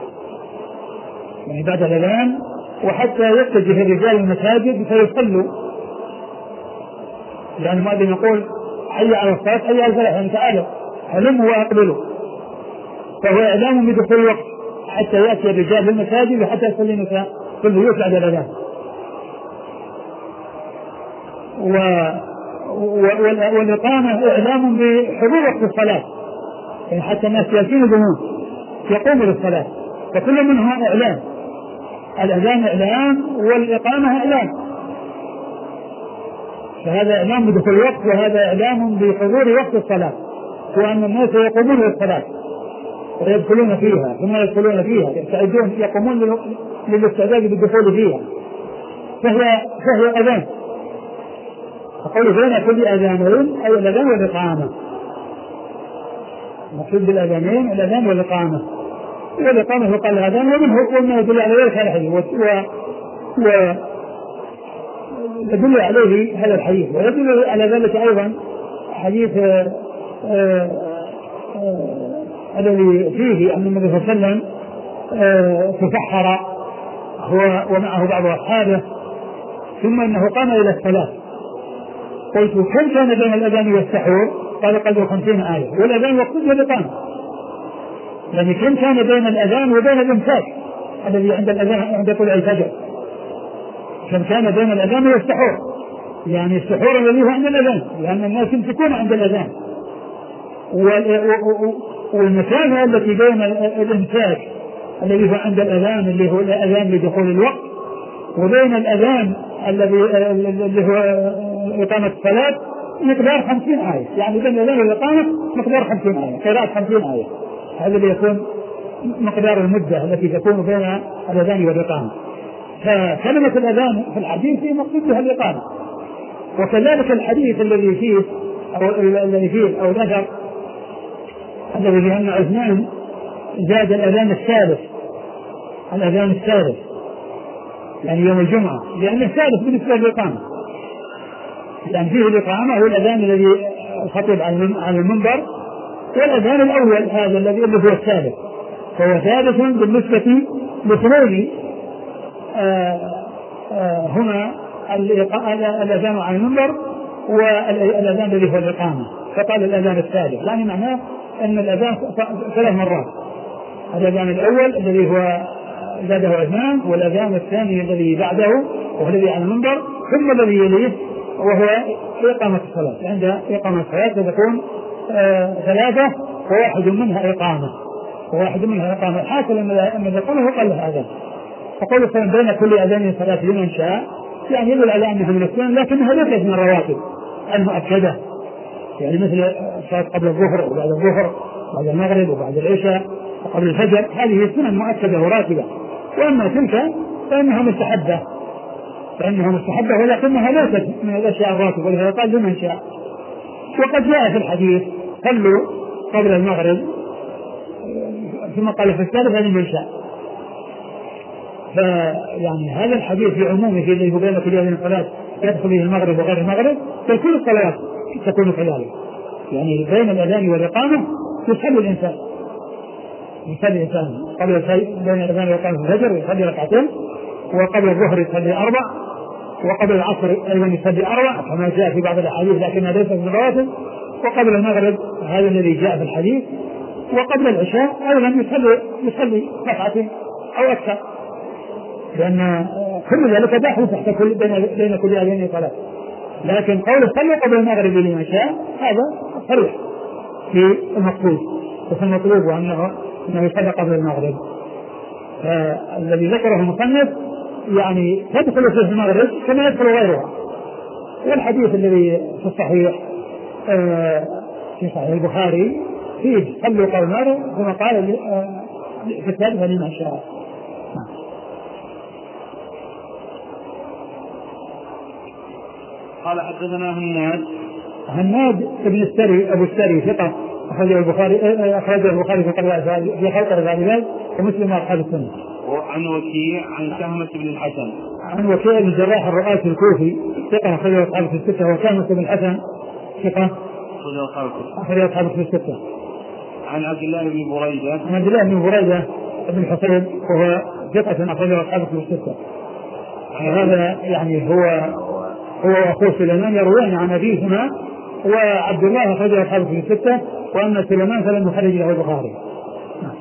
يعني بعد الأذان، وحتى يتجه الرجال المساجد فيصلوا، لأن المؤذن يقول: حي على الصلاة حي على الفلاح، يعني تعالوا هلموا وأقبلوا. فهو إعلام بدخول الوقت حتى يأتي الرجال بالمساجد وحتى يصلي النساء في البيوت بعد الأذان. و... و... والإقامة إعلام بحضور وقت الصلاة، يعني حتى الناس يأتين الجنون يقوموا للصلاة، فكل منها إعلام. الأذان إعلام والإقامة إعلام، فهذا إعلام بدخول الوقت وهذا إعلام بحضور وقت الصلاة، وأن الناس يقومون للصلاة ويدخلون فيها ثم يدخلون فيها يستعدون يقومون للاستعداد بالدخول فيها، فهي فهي أذان. أقول بين كل أذانين أي الأذان والإقامة، مقصود بالأذانين الأذان والإقامة، والإقامة يقال الأذان ومنه وما يدل على ذلك هذا الحديث ويدل عليه هذا الحديث، ويدل على ذلك أيضا حديث الذي فيه أن النبي صلى الله عليه وسلم تسحر هو ومعه بعض أصحابه ثم أنه قام إلى الصلاة. قلت كم كان بين الأذان والسحور؟ قال قدر خمسين آية، والأذان وقته الإقامة، يعني كم كان بين الأذان وبين الإمساك الذي عند الأذان عند طلوع الفجر، كم كان بين الأذان والسحور، يعني السحور الذي هو عند الأذان لأن الناس يمسكون عند الأذان، والمسافة التي بين الإمساك الذي هو عند الأذان اللي هو الأذان لدخول الوقت وبين الأذان الذي اللي هو إقامة الصلاة مقدار خمسين آية، يعني بين الأذان والإقامة مقدار خمسين آية، قراءة خمسين آية، هذا اللي يكون مقدار المدة التي تكون بين الأذان والإقامة. فكلمة الأذان في الحديث في مقصود بها الإقامة، وكذلك الحديث الذي فيه أو الذي فيه أو ذكر الذي فيه أن عثمان زاد الأذان الثالث، الأذان الثالث يعني يوم الجمعة، لأن الثالث بالنسبة للإقامة، يعني فيه الإقامة هو الأذان الذي خطب على المنبر، والأذان الأول هذا الذي هو الثالث، فهو ثالث بالنسبة لاثنين هنا الأذان على المنبر والأذان الذي هو الإقامة، فقال الأذان الثالث، يعني معناه أن الأذان ثلاث مرات، الأذان الأول الذي هو زاده عثمان، والأذان الثاني الذي بعده وهو الذي على المنبر، ثم الذي يليه وهو إقامة الصلاة. عند إقامة الصلاة تكون آه ثلاثة وواحد منها إقامة وواحد منها إقامة، حاصل أن الإقامة قال هذا. فقول صلى بين كل أذان صلاة لمن شاء، يعني يدل على أنها من السنن لكنها ليست من الرواتب المؤكدة، يعني مثل صلاة قبل الظهر وبعد الظهر وبعد المغرب وبعد العشاء وقبل الفجر، هذه سنن مؤكدة وراتبة، وأما تلك فإنها مستحبة فإنها مستحبة ولكنها ليست من الأشياء الراتبة، ولهذا قال لمن شاء. وقد جاء في الحديث صلوا قبل المغرب ثم قال في الثالثة لمن شاء، فيعني هذا الحديث في عمومه في اللي هو بين كل هذه الصلاة يدخل به المغرب وغير المغرب، فكل الصلوات تكون كذلك، يعني بين الأذان والإقامة يصلي الإنسان يصلي الإنسان قبل بين الأذان والإقامة الفجر يصلي ركعتين، وقبل الظهر يصلي أربع، وقبل العصر أيضا يصلي أربع كما جاء في بعض الأحاديث لكنها ليست من الرواتب، وقبل المغرب هذا الذي جاء في الحديث، وقبل العشاء أيضا يصلي يصلي ركعتين أو أكثر، لأن كل ذلك داخل تحت كل بين بين كل أذان صلاة. لكن قول صلوا قبل المغرب لمن شاء هذا صريح في المقصود وفي المطلوب، وأنه أنه يصلى قبل المغرب. فالذي ذكره المصنف يعني تدخل فيه المغرب كما يدخل غيرها، والحديث الذي في الصحيح في صحيح البخاري فيه صلوا قبل المغرب كما قال في الثالثة لمن شاء. قال حدثنا هناد هناد ابن السري أبو السري ثقة أخرجه البخاري أخرجه البخاري في في خلق الغالبات ومسلم أصحاب السنة. وعن وكيع عن شهمة بن الحسن عن وكيع بن الجراح الرؤاسي الكوفي ثقة أخرجه أصحاب الستة، وشهمة بن الحسن ثقة أخرجه أصحاب الستة. عن عبد الله بن بريدة عن عبد الله بن بريدة بن حصين وهو ثقة أخرجه أصحاب الستة. هذا يعني هو هو أخوه سليمان يروون عن أبيهما، وعبد الله أخرجه أصحابه في الستة، وأما سليمان فلم يخرج له البخاري.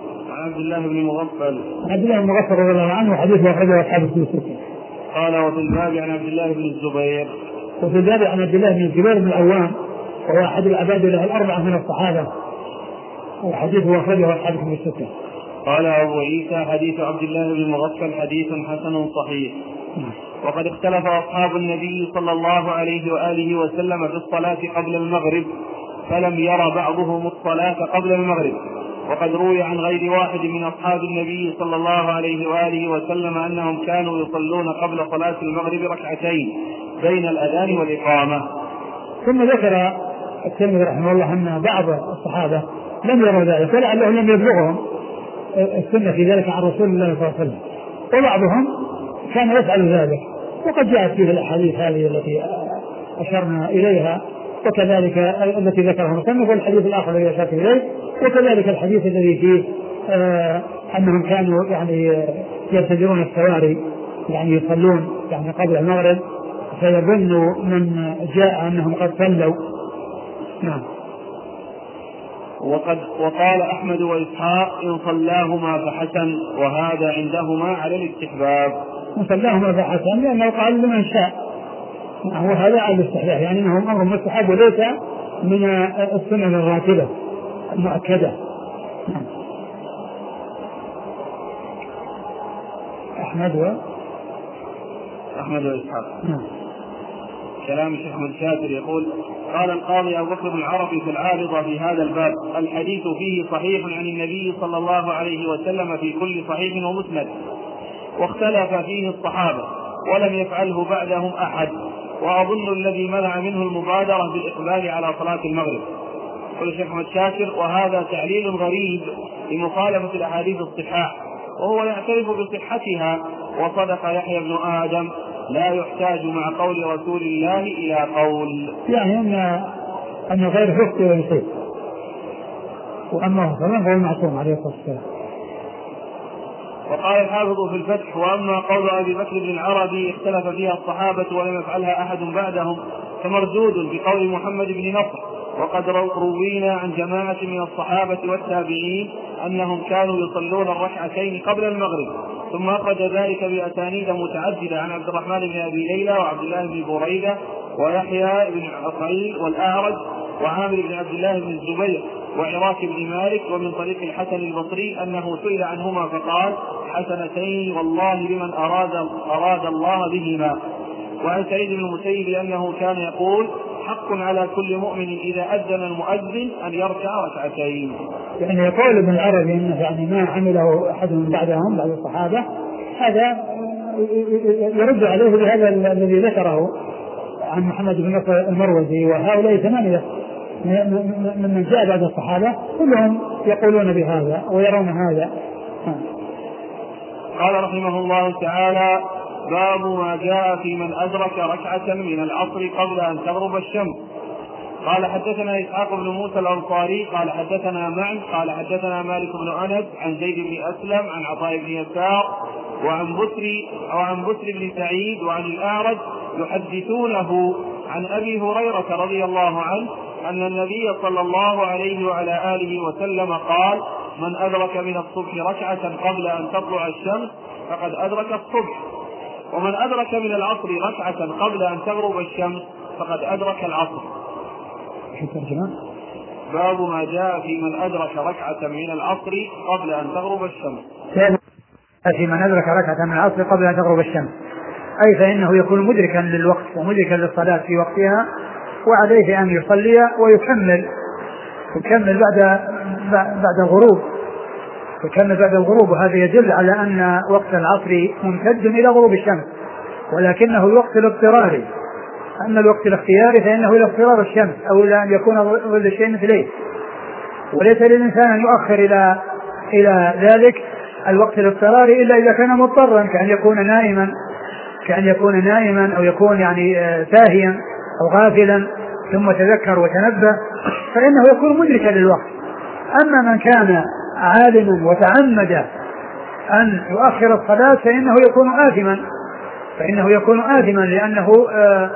الله بن مغفل عبد الله بن مغفل رضي الله عنه حديث أخرجه أصحاب الكتب الستة. قال وفي الباب عن عبد الله بن الزبير وفي الباب عن عبد الله بن الزبير بن العوام وهو أحد العباد له الأربعة من الصحابة وحديثه أخرجه أصحاب الكتب الستة. قال أبو عيسى حديث عبد الله بن مغفل حديث حسن صحيح. وقد اختلف أصحاب النبي صلى الله عليه وآله وسلم في الصلاة قبل المغرب فلم ير بعضهم الصلاة قبل المغرب. وقد روي عن غير واحد من أصحاب النبي صلى الله عليه وآله وسلم أنهم كانوا يصلون قبل صلاة المغرب ركعتين بين الأذان والإقامة. ثم ذكر الترمذي رحمه الله أن بعض الصحابة لم يروا ذلك ولعلهم لم يبلغهم السنة في ذلك عن رسول الله صلى الله عليه وسلم، وبعضهم كان يفعل ذلك، وقد جاءت فيه الأحاديث هذه التي أشرنا إليها، وكذلك التي ذكرها المصنف، والحديث الآخر الذي أشرت إليه، وكذلك الحديث الذي فيه آه أنهم كانوا يعني يرتجرون السواري يعني يصلون يعني قبل المغرب فيظن من جاء أنهم قد صلوا. نعم. وقد وقال أحمد وإسحاق إن صلاهما فحسن، وهذا عندهما على الاستحباب. إن صلاهما فحسن لأنه قال لمن شاء، وهذا على الاستحباب، يعني أنه أمر مستحب وليس من السنن الراتبة المؤكدة. نعم. أحمد و أحمد وإسحاق. نعم. كلام الشيخ أحمد شاكر يقول قال القاضي أبو بكر بن العربي في العارضة في هذا الباب الحديث فيه صحيح عن النبي صلى الله عليه وسلم في كل صحيح ومسند، واختلف فيه الصحابة ولم يفعله بعدهم أحد، وأظن الذي منع منه المبادرة بالإقبال على صلاة المغرب. يقول الشيخ أحمد شاكر وهذا تعليل غريب لمخالفة الأحاديث الصحاح، وهو يعترف بصحتها، وصدق يحيى بن آدم لا يحتاج مع قول رسول الله إلى قول، يعني أن أن غير يخطئ ويصيب، وأما هو فهو المعصوم عليه الصلاة والسلام. وقال الحافظ في الفتح وأما قول أبي بكر بن العربي اختلف فيها الصحابة ولم يفعلها أحد بعدهم فمردود بقول محمد بن نصر، وقد روينا عن جماعة من الصحابة والتابعين أنهم كانوا يصلون الركعتين قبل المغرب، ثم أخرج ذلك بأسانيد متعددة عن عبد الرحمن بن أبي ليلى وعبد الله بن بريدة ويحيى بن عقيل والأعرج وعامر بن عبد الله بن الزبير وعراك بن مالك، ومن طريق الحسن البصري أنه سئل عنهما فقال حسنتين والله لمن أراد, أراد الله بهما. وعن سعيد بن المسيب أنه كان يقول حق على كل مؤمن إذا أذن المؤذن أن يركع ركعتين. يعني يقول ابن العربي إنه يعني ما عمله أحد من بعدهم بعد الصحابة، هذا يرد عليه بهذا الذي ذكره عن محمد بن نصر المروزي، وهؤلاء ثمانية من من جاء بعد الصحابة كلهم يقولون بهذا ويرون هذا. قال رحمه الله تعالى باب ما جاء في من أدرك ركعة من العصر قبل أن تغرب الشمس. قال حدثنا إسحاق بن موسى الأنصاري قال حدثنا معن قال حدثنا مالك بن أنس عن زيد بن أسلم عن عطاء بن يسار وعن بسر أو عن بسر بن سعيد وعن الأعرج يحدثونه عن أبي هريرة رضي الله عنه أن النبي صلى الله عليه وعلى آله وسلم قال من أدرك من الصبح ركعة قبل أن تطلع الشمس فقد أدرك الصبح، ومن أدرك من العصر ركعة قبل أن تغرب الشمس فقد أدرك العصر. باب ما جاء في من أدرك ركعة من العصر قبل أن تغرب الشمس. في من أدرك ركعة من العصر قبل أن تغرب الشمس، أي فإنه يكون مدركا للوقت ومدركا للصلاة في وقتها، وعليه أن يصلي ويكمل يكمل بعد بعد الغروب يكمل بعد الغروب وهذا يدل على أن وقت العصر ممتد إلى غروب الشمس، ولكنه الوقت الاضطراري. أما الوقت الاختياري فإنه إلى اضطرار الشمس أو إلى أن يكون ظل الشيء مثليه، وليس للإنسان أن يؤخر إلى إلى ذلك الوقت الاضطراري إلا إذا كان مضطرا، كأن يكون نائما كأن يكون نائما أو يكون يعني ساهيا أو غافلا ثم تذكر وتنبه فإنه يكون مدركا للوقت. أما من كان عالما وتعمد أن يؤخر الصلاة فإنه يكون آثما فإنه يكون آثما لأنه آآ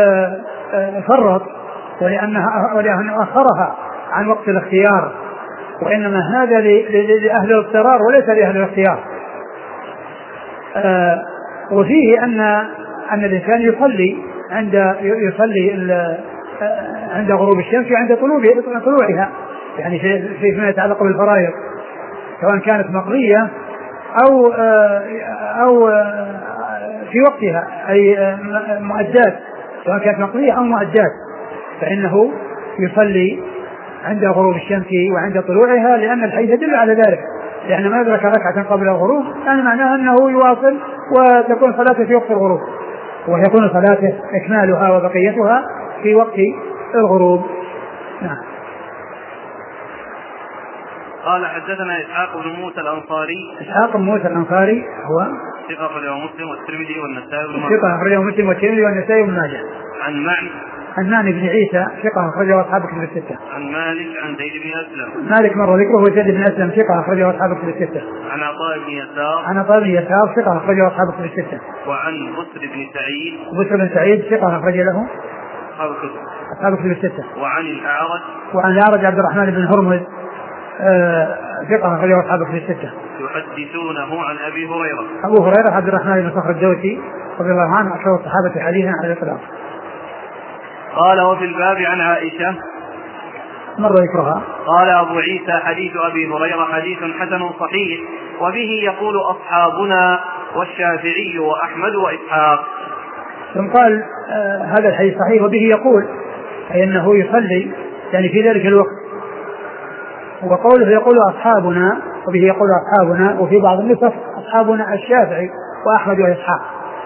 آآ فرط ولأنه, ولأنه أخرها عن وقت الاختيار وإنما هذا لأهل الاضطرار وليس لأهل الاختيار. آه وفيه أن أن الإنسان يصلي عند يصلي عند غروب الشمس وعند طلوعها، يعني في فيما يتعلق بالفرائض سواء كانت مقضية أو أو في وقتها أي مؤدات، سواء كانت مقضية أو مؤدات، فإنه يصلي عند غروب الشمس وعند طلوعها، لأن الحديث يدل على ذلك، لأن ما أدرك ركعة قبل الغروب يعني معناه أنه يواصل وتكون صلاته في وقت الغروب، ويكون صلاته إكمالها وبقيتها في وقت الغروب. نعم. قال حدثنا إسحاق بن موسى الأنصاري. إسحاق بن موسى الأنصاري هو ثقة أخرجه مسلم والترمذي والنسائي وابن ماجه. ثقة أخرجه مسلم والترمذي والنسائي وابن ماجه. عن معن عن معن بن عيسى ثقة أخرجه أصحاب كتب الستة. عن مالك عن زيد بن أسلم. مالك مر ذكره زيد بن أسلم ثقة أخرجه أصحاب كتب الستة. عن عطاء بن يسار. عن عطاء بن يسار ثقة أخرجه أصحاب كتب الستة. وعن بسر بن سعيد. بسر بن سعيد ثقة أخرج له أصحاب كتب الستة. وعن الأعرج. وعن الأعرج عبد الرحمن بن هرمز ثقة أخرجه أصحاب كتب الستة. يحدثونه عن أبي هريرة. أبو هريرة عبد الرحمن بن صخر الدوسي رضي الله عنه أشهر الصحابة حديثا على الإطلاق. قال وفي الباب عن عائشة مر ذكرها. قال أبو عيسى حديث أبي هريرة حديث حسن صحيح، وبه يقول أصحابنا والشافعي وأحمد وإسحاق. ثم قال آه هذا الحديث صحيح وبه يقول، أي أنه يصلي يعني في ذلك الوقت، وقوله يقول أصحابنا وبه يقول أصحابنا، وفي بعض النسخ أصحابنا الشافعي وأحمد وإسحاق.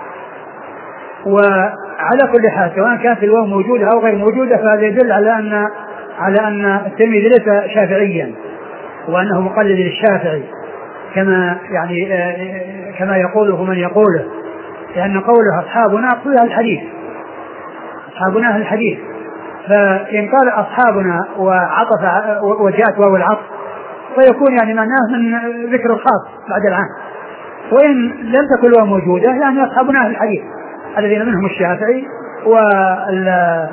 وعلى كل حال سواء كانت الواو موجودة أو غير موجودة فهذا يدل على أن على أن التلميذ ليس شافعيا وأنه مقلد للشافعي كما يعني كما يقوله من يقوله، لأن قوله أصحابنا أصلها الحديث، أصحابنا أهل الحديث، فإن قال أصحابنا وعطف وجاءت واو العطف فيكون يعني معناه من ذكر الخاص بعد العام، وإن لم تكن واو موجودة يعني أصحابنا أهل الحديث الذين منهم الشافعي وال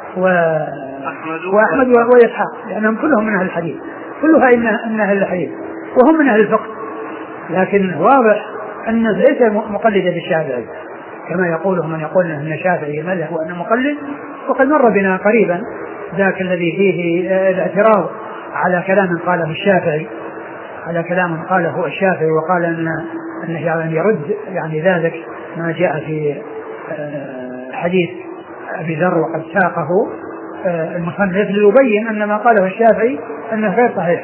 وأحمد وإسحاق، لأنهم كلهم من أهل الحديث، كلها إن أهل الحديث وهم من أهل الفقه، لكن واضح أن ليس مقلدا للشافعي كما يقوله من يقول أن الشافعي مذهب وأنه مقلد. وقد مر بنا قريبا ذاك الذي فيه الاعتراض على كلام قاله الشافعي على كلام قاله الشافعي وقال أن أنه يعني يرد يعني ذلك ما جاء في حديث أبي ذر وقد ساقه المصنف ليبين أن ما قاله الشافعي أنه غير صحيح.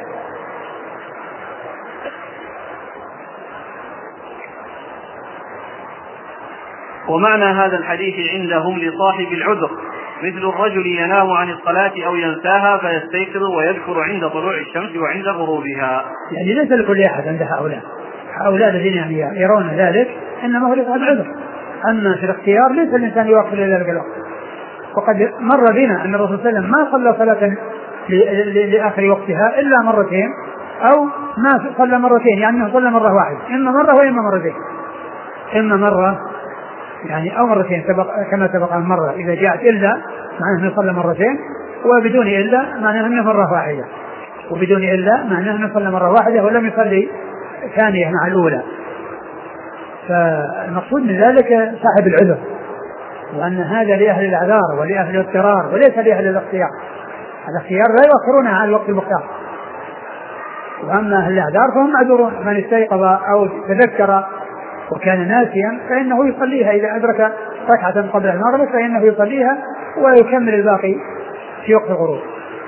ومعنى هذا الحديث عندهم لصاحب العذر مثل الرجل ينام عن الصلاة أو ينساها فيستيقظ ويذكر عند طلوع الشمس وعند غروبها، يعني ليس لكل أحد عند هؤلاء هؤلاء الذين يعني يرون ذلك إنما هو لصاحب العذر. أما في الاختيار ليس الإنسان يوقف إلى ذلك الوقت. وقد مر بنا أن الرسول صلى الله عليه وسلم ما صلى صلاة لآخر وقتها إلا مرتين، أو ما صلى مرتين يعني أنه صلى مرة واحدة، إما مرة وإما مرتين، إما مرة يعني أو مرتين سبق كما سبق المرة إذا جاءت إلا معناه أنه صلى مرتين، وبدون إلا معناه أنه مرة واحدة، وبدون إلا معناه أنه صلى مرة واحدة ولم يصلي ثانية مع الأولى. فالمقصود من ذلك صاحب العذر، وأن هذا لأهل الأعذار ولأهل الاضطرار وليس لأهل الاختيار. الاختيار لا يؤخرونها عن الوقت المختار، وأما أهل الأعذار فهم معذورون. من استيقظ أو تذكر وكان ناسيا فإنه يصليها إذا أدرك ركعة قبل المغرب فإنه يصليها ويكمل الباقي في وقت الغروب.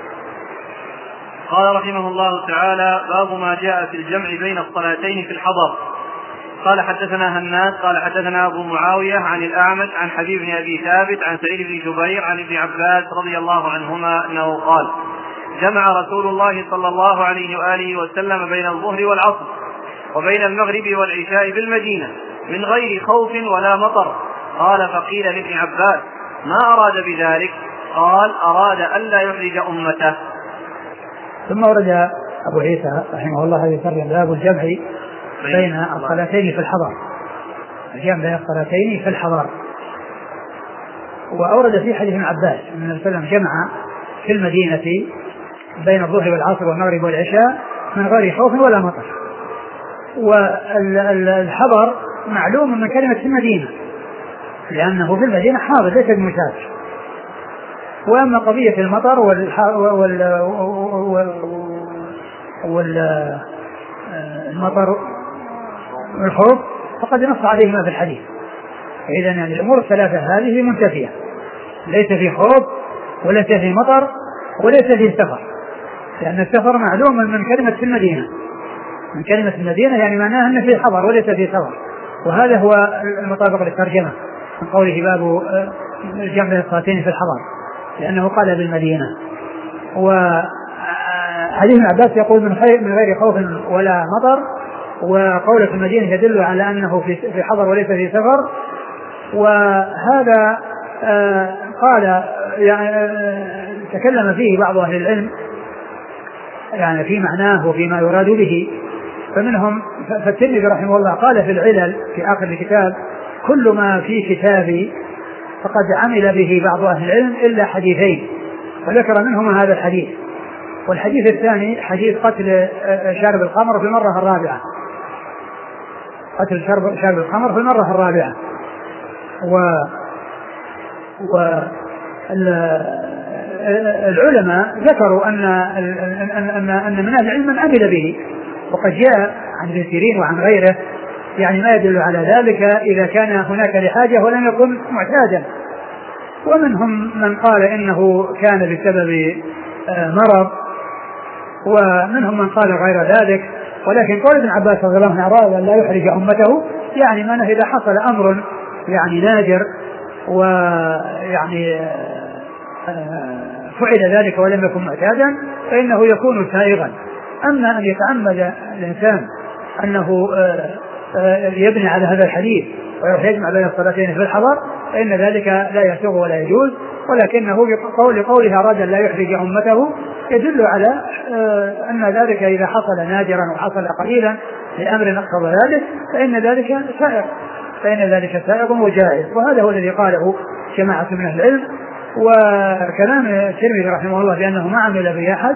قال رحمه الله تعالى: باب ما جاء في الجمع بين الصلاتين في الحضر. قال حدثنا هناد قال حدثنا أبو معاوية عن الأعمش عن حبيب بن أبي ثابت عن سعيد بن جبير عن ابن عباس رضي الله عنهما أنه قال: جمع رسول الله صلى الله عليه وآله وسلم بين الظهر والعصر وبين المغرب والعشاء بالمدينة من غير خوف ولا مطر. قال: فقيل لابن عباس: ما أراد بذلك؟ قال: أراد ألا يحرج أمته. ثم ورد أبو عيسى رحمه الله يسرد باب الجمع بين الصلاتين في الحضر، الجمع بين الصلاتين في الحضر. وأورد في حديث ابن عباس أن النبي صلى الله عليه وسلم جمع في المدينة بين الظهر والعصر والمغرب والعشاء من غير خوف ولا مطر. والحضر معلوم من كلمة في المدينة لأنه في المدينة حاضر ليس بمسافر. وأما قضية المطر وال والمطر والخوف فقد نص عليهما في الحديث. إذن يعني الأمور الثلاثة هذه منتفية، ليس في خوف وليس في مطر وليس في سفر، لأن السفر معلوم من كلمة في المدينة، من كلمة المدينة يعني معناها أنه في حضر وليس في سفر، وهذا هو المطابق للترجمة من قوله باب الجمع الصلاتين في الحضر لأنه قال بالمدينة. وحديث ابن عباس يقول من, من غير خوف ولا مطر، وقوله في المدينة يدل على أنه في حضر وليس في سفر. وهذا قال يعني تكلم فيه بعض أهل العلم يعني في معناه وفيما يراد به، فمنهم فالترمذي رحمه الله قال في العلل في آخر الكتاب كل ما في كتابي فقد عمل به بعض أهل العلم إلا حديثين، وذكر منهما هذا الحديث. والحديث الثاني حديث قتل شارب الخمر في المرة الرابعة، قتل شارب الخمر في المرة الرابعة. و والعلماء ذكروا أن أن أن من أهل العلم من عمل به، وقد جاء عن ابن سيرين وعن غيره يعني ما يدل على ذلك إذا كان هناك لحاجة ولم يكن معتادا. ومنهم من قال إنه كان بسبب مرض، ومنهم من قال غير ذلك. ولكن قول ابن عباس رضي الله عنه أراد أن لا يحرج أمته، يعني من إذا حصل أمر يعني نادر ويعني فعل ذلك ولم يكن معتادا فإنه يكون سائغا. أما أن يتعمد الإنسان أنه يبني على هذا الحديث ويروح يجمع بين الصلاتين في الحضر فإن ذلك لا يسوغ ولا يجوز، ولكنه بقول قولها أراد لا يحرج أمته يدل على أن ذلك إذا حصل نادرا وحصل قليلا لأمر اقتضى ذلك فإن ذلك سائغ، فإن ذلك سائغ وجائز. وهذا هو الذي قاله جماعة من أهل العلم. وكلام الترمذي رحمه الله بأنه ما عمل به أحد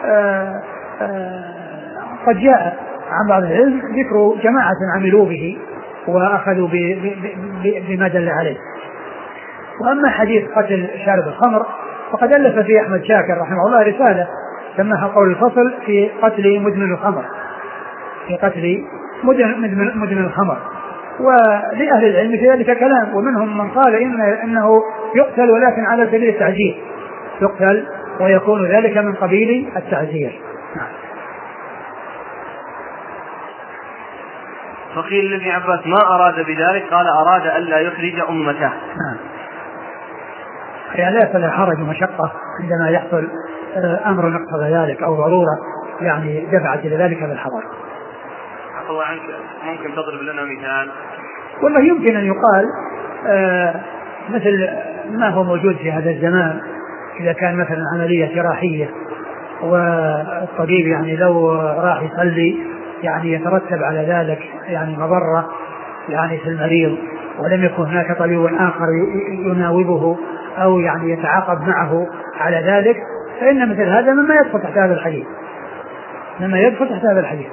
قد جاء عن بعض العلم ذكر جماعة عملوا به وأخذوا بما دل عليه. وأما حديث قتل شارب الخمر فقد ألف فيه أحمد شاكر رحمه الله رسالة سماها قول الفصل في قتل مدمن الخمر، في قتل مدمن الخمر. ولأهل العلم في ذلك كلام، ومنهم من قال إن إنه يقتل ولكن على سبيل التعزير، يقتل ويكون ذلك من قبيل التعزير. فقيل لابن عباس ما أراد بذلك؟ قال أراد ألا يخرج أمته. يعني لا يصل حرج ومشقة عندما يحصل أمر اقتضى ذلك أو ضرورة يعني دفعت إلى ذلك بالحضر. الله عنك ممكن تضرب لنا مثال؟ والله يمكن أن يقال آه مثل ما هو موجود في هذا الزمان، إذا كان مثلا عملية جراحية والطبيب يعني لو راح يصلي يعني يترتب على ذلك يعني مضرة يعني في المريض ولم يكن هناك طبيب آخر يناوبه أو يعني يتعاقب معه على ذلك، فإن مثل هذا مما يدخل تحت هذا الحديث، مما يدخل تحت هذا الحديث.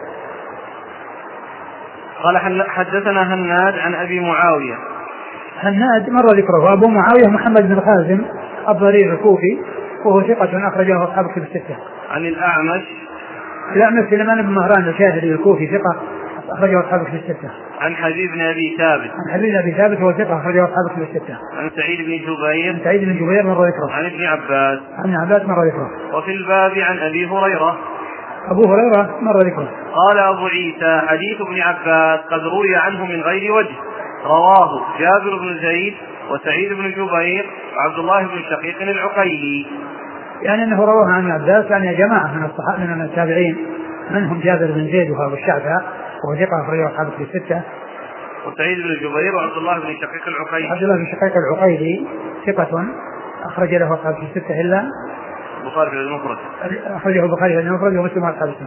قال حدثنا هناد عن أبي معاوية. هناد مر ذكره. أبو معاوية محمد بن خازم الضرير الكوفي وهو ثقة أخرجه أصحاب الكتب الستة. عن الأعمش. الأعمش سليمان بن مهران الشاهدي الكوفي ثقة أخرجه أصحاب الكتب الستة. عن حبيب بن أبي ثابت. عن حبيب بن أبي ثابت وهو ثقة أخرجه أصحاب الكتب الستة. عن سعيد بن جبير. عن سعيد بن جبير مر ذكره. عن ابن عباس. عن عباس مر ذكره. وفي الباب عن أبي هريرة. أبو هريرة مر ذكره. قال أبو عيسى حديث ابن عباس قد روي عنه من غير وجه، رواه جابر بن زيد وسعيد بن جبير وعبد الله بن شقيق العقيلي. يعني أنه رواه عن عباس يعني جماعة من الصحابة من التابعين منهم جابر بن زيد وأبو الشعثاء وهو ثقة أخرجه أصحاب الكتب الستة. وسعيد بن جبير وعبد الله بن شقيق العقيلي. عبد الله بن شقيق العقيلي ثقة أخرج له أصحاب الكتب الستة إلا البخاري في المفرد. أخرجه البخاري في المفرد ومسلم أصحاب السنة.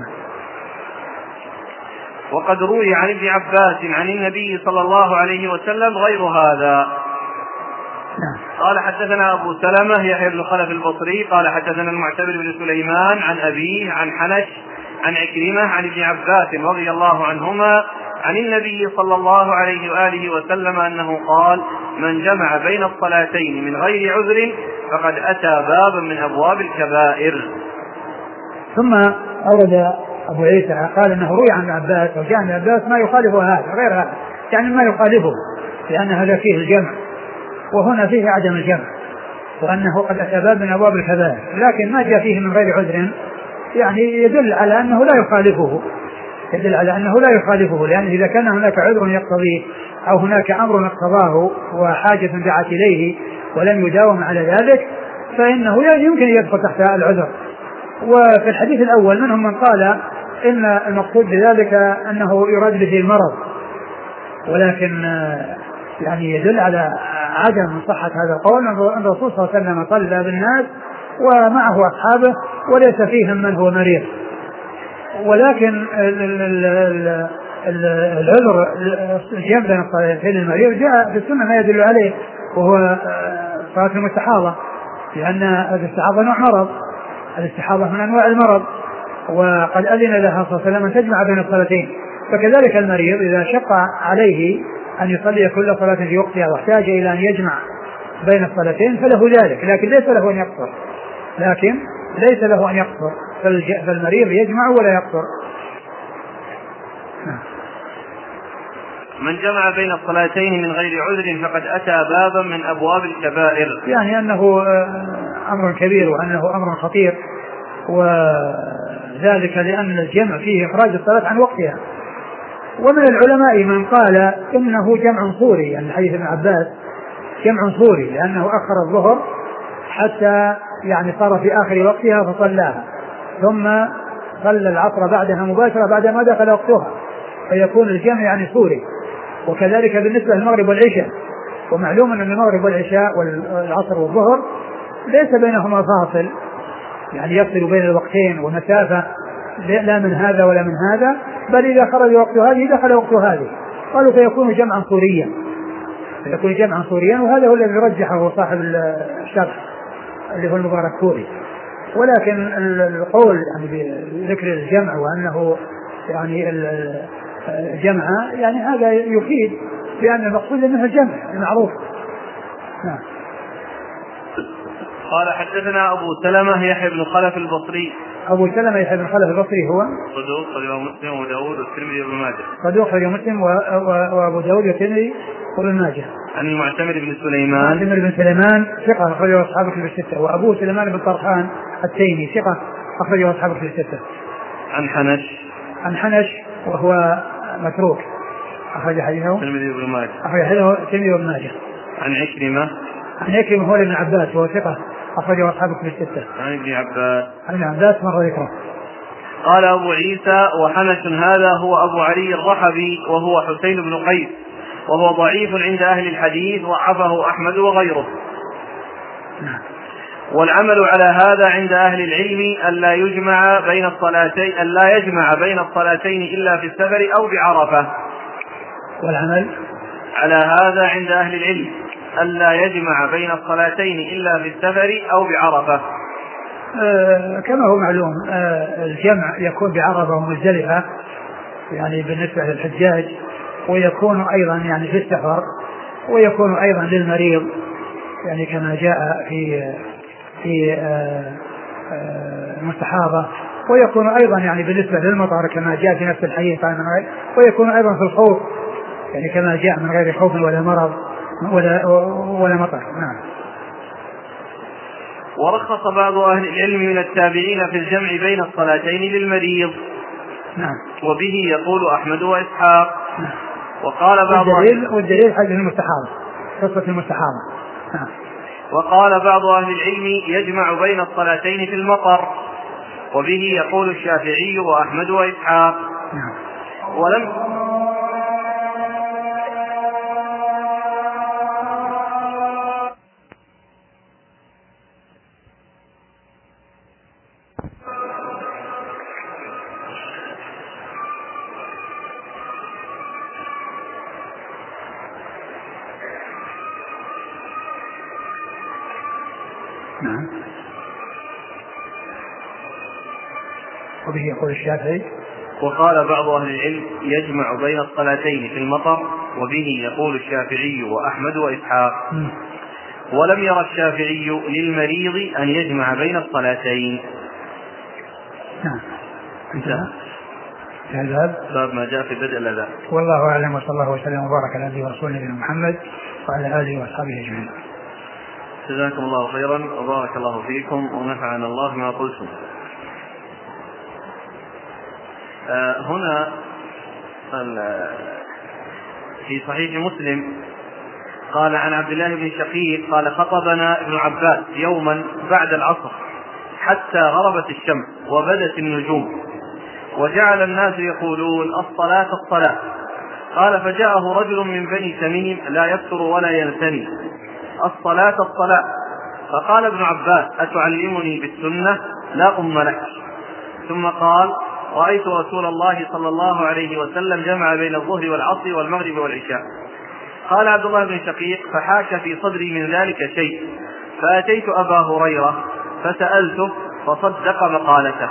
وقد روي عن ابن عباس عن النبي صلى الله عليه وسلم غير هذا. قال حدثنا أبو سلمة يحيى بن خلف البصري قال حدثنا المعتمر بن سليمان عن أبيه عن حنش عن عكرمة عن ابن عباس رضي الله عنهما عن النبي صلى الله عليه وآله وسلم أنه قال: من جمع بين الصلاتين من غير عذر فقد أتى بابا من أبواب الكبائر. ثم أورد أبو عيسى قال أنه روي عن عباس وجاء عن عباس ما يخالفه هذا غير هذا، يعني ما يخالفه، لأن هذا فيه الجمع وهنا فيه عدم الجمع، وأنه قد أتى باب من أبواب الكبائر، لكن ما جاء فيه من غير عذر يعني يدل على أنه لا يخالفه يدل على أنه لا يخالفه لأن إذا كان هناك عذر يقتضيه أو هناك أمر اقتضاه وحاجة دعت إليه ولم يداوم على ذلك فإنه يمكن يدخل تحت العذر. وفي الحديث الأول منهم من قال إن المقصود بذلك أنه يراد به المرض، ولكن يعني يدل على عدم صحة هذا القول أن الرسول صلى الله عليه وسلم صلى بالناس ومعه أصحابه وليس فيهم من هو مريض. ولكن العذر الجمع بين الصلاتين المريض جاء في السنة ما يدل عليه، وهو صلاة المستحاضة، لأن الاستحاضة نوع مرض، الاستحاضة من أنواع المرض، وقد أذن لها صلى الله عليه وسلم أن تجمع بين الصلاتين. فكذلك المريض إذا شق عليه أن يصلي كل صلاة في وقتها واحتاج إلى أن يجمع بين الصلاتين فله ذلك، لكن ليس له أن يقصر لكن ليس له أن يقصر فالمريض يجمع ولا يقصر. من جمع بين الصلاتين من غير عذر فقد أتى بابا من أبواب الكبائر، يعني أنه أمر كبير وأنه أمر خطير، وذلك لأن الجمع فيه إخراج الصلاة عن وقتها. ومن العلماء من قال إنه جمع صوري، يعني حديث ابن عباس جمع صوري لأنه أخر الظهر حتى يعني صار في آخر وقتها فصلاها، ثم صلى العصر بعدها مباشرة بعد ما دخل وقتها، فيكون الجمع يعني صوري. وكذلك بالنسبة للمغرب والعشاء، ومعلوم أن المغرب والعشاء والعصر والظهر ليس بينهما فاصل، يعني يفصل بين الوقتين ومسافة لا من هذا ولا من هذا، بل إذا خرج وقت هذه دخل وقت هذه، قالوا فيكون جمعا صوريا فيكون جمعا صوريا وهذا هو الذي رجحه صاحب الشرح اللي هو المبارك فوري. ولكن القول يعني بذكر الجمع وأنه يعني الجمع يعني هذا يفيد بأن المقصود منه الجمع المعروف. نعم. قال حدثنا أبو سلمة يحيى بن خلف البصري. أبو سلمة يحيى بن خلف البصري هو صدوق خرجه مسلم وداود والترمذي وابن ماجه. صدوق خرجه مسلم وأبو داود والترمذي وابن ماجه. عن المعتمر بن سليمان. المعتمر بن سليمان ثقة أخرجه أصحاب كتب الستة، وأبوه سليمان بن طرحان التيمي ثقة أخرجه أصحاب كتب الستة. عن حنش. عن حنش وهو متروك أخرج حديثه الترمذي وابن ماجه. أخرج حديثه الترمذي وابن ماجه. عن عكرمة. عن عكرمة هو ابن عباس وهو ثقة أخرجه أصحاب كتب الستة. عن ابن عباس. عن ابن عباس مرة ذكره. قال أبو عيسى: وحنش هذا هو أبو علي الرحبي وهو حسين بن قيس، وهو ضعيف عند أهل الحديث وضعفه أحمد وغيره. والعمل على هذا عند أهل العلم ألا يجمع بين الصلاتين ألا يجمع بين الصلاتين إلا في السفر أو بعرفة. والعمل على هذا عند أهل العلم ألا يجمع بين الصلاتين إلا في السفر أو بعرفة. آه كما هو معلوم آه الجمع يكون بعرفة ومزدلفة يعني بالنسبة للحجاج، ويكون أيضا يعني في السفر، ويكون أيضا للمريض يعني كما جاء في في آه آه المستحاضة، ويكون أيضا يعني بالنسبة للمطر كما جاء في نفس الحديث، ويكون أيضا في الخوف يعني كما جاء من غير خوف ولا مرض ولا ولا مطر. نعم. ورخص بعض أهل العلم من التابعين في الجمع بين الصلاتين للمريض. نعم. وبه يقول أحمد وإسحاق. نعم. وقال بعض والدليل, والدليل حديث المستحاضة قصة المستحاضة. نعم. وقال بعض أهل العلم يجمع بين الصلاتين في المطر، وبه يقول الشافعي وأحمد وإسحاق. نعم. ولم نعم. وبه يقول الشافعي. وقال بعض أهل العلم يجمع بين الصلاتين في المطر، وبه يقول الشافعي وأحمد وإسحاق. م. ولم يرى الشافعي للمريض أن يجمع بين الصلاتين. نعم. انتهى الباب. باب ما جاء في بدء الأذان. والله أعلم، وصلى الله وسلم وبارك على نبينا ورسوله نبينا محمد وعلى آله وأصحابه أجمعين. جزاكم الله خيرا وبارك الله فيكم ونفعنا الله ما قلتم. آه هنا في صحيح مسلم قال عن عبد الله بن شقيق قال خطبنا ابن عباس يوما بعد العصر حتى غربت الشمس وبدت النجوم، وجعل الناس يقولون الصلاة الصلاة. قال فجاءه رجل من بني تميم لا يفتر ولا ينثني، الصلاة الصلاة. فقال ابن عباس أتعلمني بالسنة؟ لا أم لك. ثم قال رأيت رسول الله صلى الله عليه وسلم جمع بين الظهر والعصر والمغرب والعشاء. قال عبد الله بن شقيق فحاك في صدري من ذلك شيء، فأتيت أبا هريرة فسألته فصدق مقالته.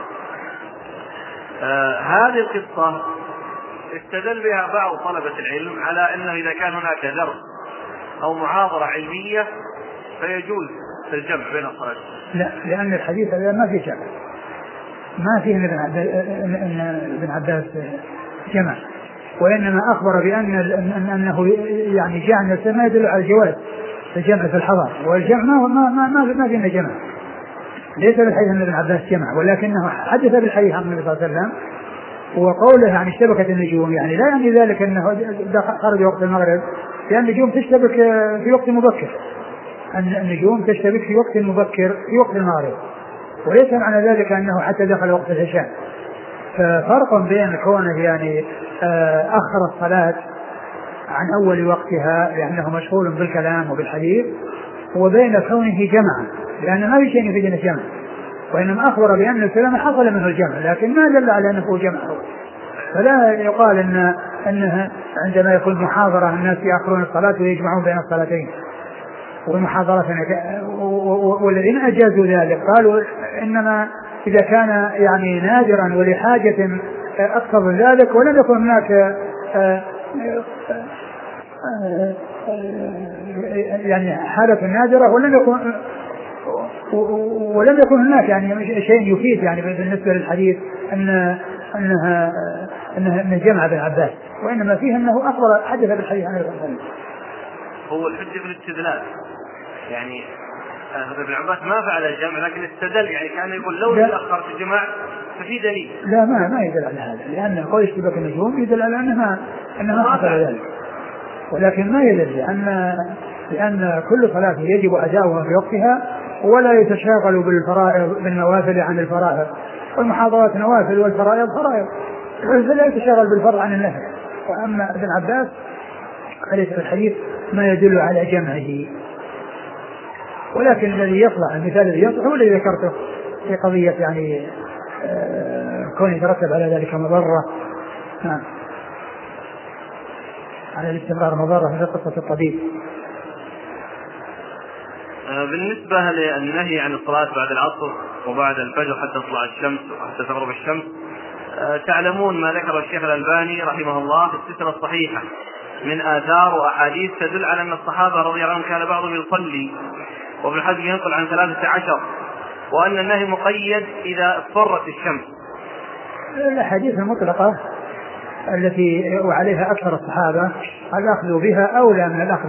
آه هذه القصة استدل بها بعض طلبة العلم على أنه إذا كان هناك درس أو محاضرة علمية فيجوز الجمع بين الصلاتين. لا، لأن الحديث هذا ما فيه جمع، ما فيه ابن ابن عباس جمع، وإنما أخبر بأن أنه يعني جعل ما يدل على الجواز الجمع في الحضر، والجمع ما ما ما ما فيه جمع، ليس بالحديث أن ابن عباس جمع، ولكنه حدث بالحديث عن النبي صلى الله عليه وسلم. وقوله يعني اشتبكت النجوم يعني لا يعني ذلك أنه خرج وقت المغرب، لأن النجوم تشتبك في وقت مبكر، النجوم تشتبك في وقت مبكر في وقت المغرب، وليس معنى ذلك أنه حتى دخل وقت العشاء. ففرق بين كونه يعني أخر الصلاة عن أول وقتها لأنه مشغول بالكلام وبالحديث، وبين كونه جمعا لأن ما في شيء في جنة جمع، وإنما أخبر بأن الكلام حصل منه الجمع لكن ما دل على أنه جمع. فلا يقال إن أنها عندما يكون محاضرة الناس يأخرون الصلاة ويجمعون بين الصلاتين والمحاضرة، والذين أجازوا ذلك قالوا إنما إذا كان يعني نادرا ولحاجة أكثر من ذلك، ولم يكن هناك يعني حالة نادرة ولم يكن ولم يكن هناك يعني شيء يفيد يعني بالنسبة للحديث أن أنها أنها جمع بن عباس، وإنما فيه أنه أخبر حدث بالحديث عن الرسول. هو الحجة في الاستدلال يعني ابن عباس ما فعل الجمع لكن استدل، يعني كان يقول لو تأخرت الجماع ففي دليل. لا ما ما يدل على هذا، لأن قول اشتباك النجوم يدل على أنها أنها حصل ذلك، ولكن ما يدل لأن لأن كل صلاة يجب أداؤها في وقتها ولا يتشاغل بالفرائض بالنوافل عن الفرائض، والمحاضرات نوافل والفرائض فرائض، فلا يتشاغل بالفرض عن النهي. وأما ابن عباس فليس في الحديث ما يدل على جمعه، ولكن الذي يطلع المثال الذي يطلع هو الذي ذكرته في قضية يعني آه كون يترتب على ذلك مضرة نعم على الاستمرار مضرة في قصة الطبيب. بالنسبة للنهي عن الصلاة بعد العصر وبعد الفجر حتى تطلع الشمس وحتى تغرب الشمس، تعلمون ما ذكر الشيخ الألباني رحمه الله في السلسلة الصحيحة من آثار وأحاديث تدل على أن الصحابة رضي الله عنهم كان بعضهم يصلي، وابن حزم ينقل عن ثلاثة عشر، وأن النهي مقيد إذا اصفرت الشمس. الأحاديث المطلقة التي وعليها أكثر الصحابة الأخذ بها أولى من الأخذ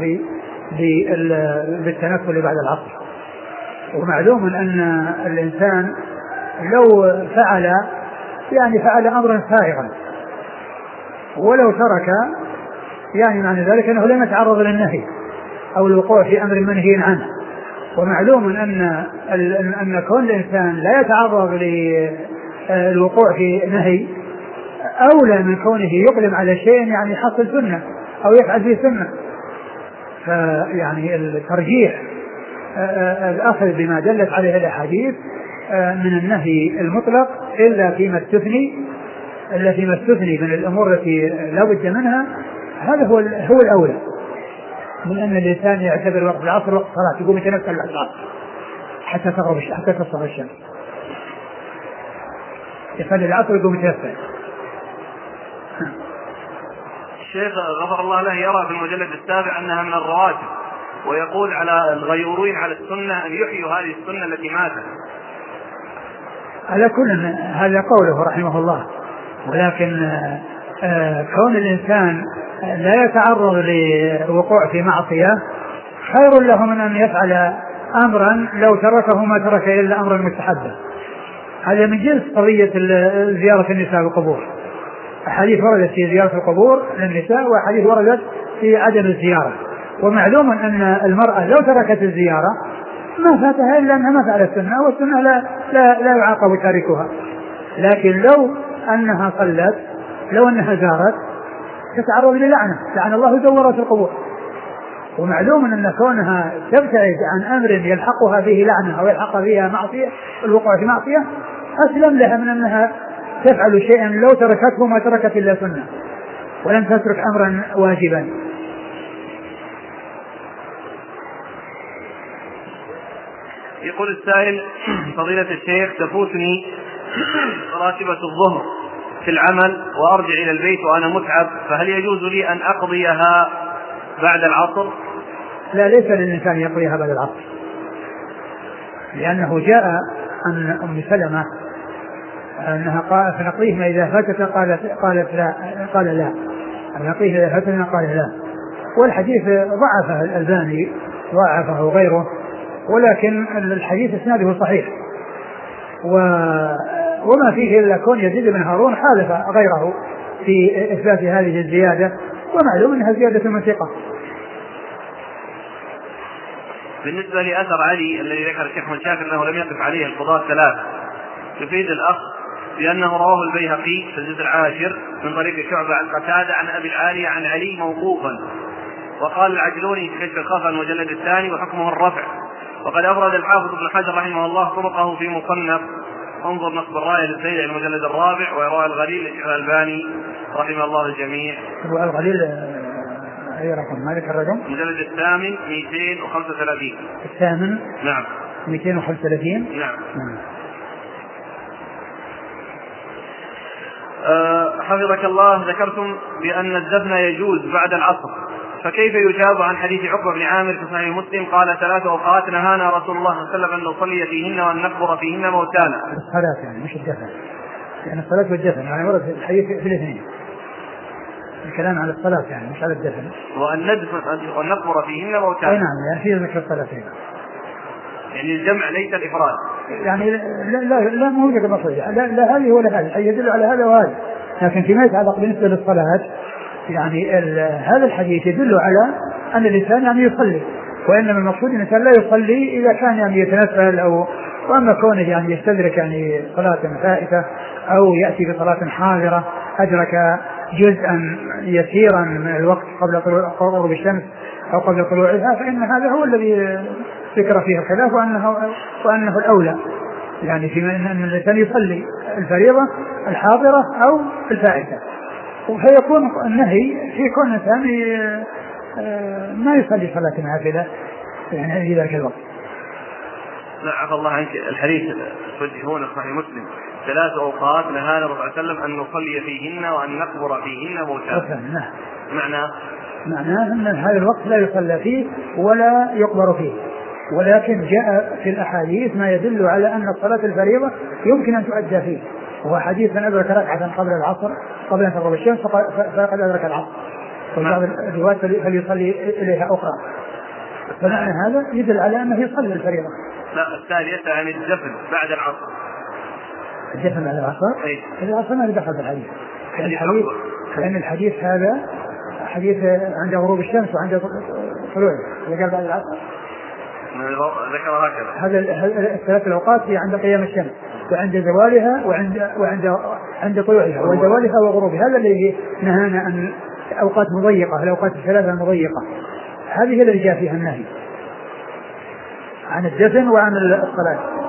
بالتنفل بعد العصر. ومعلوم أن الإنسان لو فعل يعني فعل أمرا سائغا ولو ترك يعني معنى ذلك أنه لم يتعرض للنهي أو الوقوع في أمر منهي عنه. ومعلوم أن أن كون الإنسان لا يتعرض للوقوع في نهي أولى من كونه يقلم على شيء يعني يحصل سنة أو يفعل فيه سنة. فيعني الترجيح الأخذ بما دلت عليه الأحاديث من النهي المطلق إلا فيما استثني إلا فيما استثني من الأمور التي لا بد منها، هذا هو هو الأولى من أن الإنسان يعتبر وقت العصر وقت صلاة يقوم يتنفل بعد العصر. حتى تغرب حتى تصغر الشمس. يصلي العصر يقوم يتوفى. الشيخ غفر الله له يرى في المجلد السابع أنها من الرواتب، ويقول على الغيورين على السنة أن يحيوا هذه السنة التي ماتت. على كل هذا قوله رحمه الله، ولكن آه كون الإنسان لا يتعرض لوقوع في معصية خير له من أن يفعل أمرا لو تركه ما ترك إلا أمرا مستحبا. هذا من جنس قضية زيارة النساء القبور. أحاديث وردت في زيارة القبور للنساء وأحاديث وردت في عدم الزيارة، ومعلوم أن المرأة لو تركت الزيارة ما فاتها إلا أنها ما فعلت السنة، والسنة لا, لا, لا يعاقب تاركها. لكن لو أنها صلت لو أنها زارت تتعرض للعنة، لعن الله زورت القبور. ومعلوم أن كونها تبتعد عن أمر يلحقها به لعنة أو يلحق بها معصية، الوقوع في معصية أسلم لها من أنها تفعل شيئا لو تركته ما تركت إلا سنة ولم تترك أمرا واجبا. يقول السائل: فضيلة الشيخ، تفوتني راتبة الظهر في العمل وأرجع إلى البيت وأنا متعب، فهل يجوز لي أن أقضيها بعد العصر؟ لا، ليس للإنسان يقضيها بعد العصر، لأنه جاء عن أم سلمة أنها قالت: فنقضيه ما إذا فاتت، قالت, قالت لا، قال لا، نقضيه إذا فاتنا، قال لا. والحديث ضعفه الألباني ضعفه غيره، ولكن الحديث اسناده صحيح، و... وما فيه إلا كون يزيد بن هارون خالف غيره في إثبات هذه الزيادة، ومعلوم أنها زيادة من ثقة. بالنسبة لأثر علي الذي ذكر الشيخ من شاكر أنه لم يقف عليه القضاة ثلاثة، يفيد الأخ بأنه رواه البيهقي في الجزء العاشر من طريق شعبة عن قتادة عن أبي العالية عن علي موقوفا، وقال العجلوني في كشف الخفا المجلد الثاني وحكمه الرفع. وقد أفرد الحافظ ابن حجر رحمه الله طرقه في مصنف، انظر نصب الراية للسيد المجلد الرابع، ويروى الغليل للشيخ الألباني رحمه الله الجميع. الغليل أي رقم؟ ما ذكر الرقم؟ المجلد الثامن مئتين وخمسة وثلاثين. الثامن؟ نعم. مئتين وخمسة وثلاثين؟ نعم. نعم. أه حفظك الله، ذكرتم بأن الدفن يجوز بعد العصر، فكيف يجاب عن حديث عقبة بن عامر في صحيح مسلم قال: ثلاث أوقات نهانا رسول الله صلى الله عليه وسلم أن نصلي فيهن وأن نقبر فيهن موتانا. الصلاة يعني مش الدفن، يعني الصلاة والدفن يعني ورد الحديث في الاثنين، الكلام على الصلاة يعني مش على الدفن. وأن ندفن وأن نقبر فيهن موتانا. أي نعم، يعني في ذكر الصلاة هنا، يعني الجمع ليس الإفراد، يعني لا لا لا مو ذكر مصرية، لا, لا هذه ولا هذه، أي يدل على هذا وهذا. لكن فيما يتعلق بالنسبة للصلاة يعني هذا الحديث يدل على أن الإنسان يعني يصلي، وإنما المقصود أن الإنسان لا يصلي إذا كان يعني يتنفل أو، وأما كونه يعني يستدرك يعني صلاة فائتة أو يأتي بصلاة حاضرة أدرك جزءا يسيرا من الوقت قبل غروب الشمس أو قبل طلوعها، فإن هذا هو الذي ذكر فيه الخلاف، وأنه, وأنه الأولى يعني فيما أن الإنسان يصلي الفريضة الحاضرة أو الفائتة، وفيكون النهي في كون الإنسان ما يصلي صلاة نافلة يعني في ذلك الوقت. لا عفى الله عنك، الحديث توجهون صحيح مسلم: ثلاث أوقات نهانا الرسول صلى الله عليه وسلم أن نصلي فيهن وأن نقبر فيهن موتانا. معناه معناه أن هذا الوقت لا يصلى فيه ولا يقبر فيه، ولكن جاء في الأحاديث ما يدل على أن الصلاة الفريضة يمكن أن تؤدى فيه، وهو حديث من أدرك ركعة قبل العصر قبل أن تغرب الشمس فقد أدرك العصر، وبعض الروايات فليصلي إليها أخرى، فمعنى هذا يدل على أنه يصلي الفريضة. لا، الثالثة عن الدفن بعد العصر. الدفن بعد العصر؟ أي. العصر ما دخل في الحديث. الحديث لأن الحديث هذا حديث عند غروب الشمس وعند طلوعها، إذا قال بعد العصر ذكر هكذا. هذا الثلاث الأوقات هي عند قيام الشمس وعند زوالها وعند وعند عند طلوعها وزوالها وغروبها، هذا الذي نهانا عن أوقات مضيقة، الأوقات الثلاثة المضيقة، هذه التي جاء فيها النهي عن الدفن وعن الصلاة.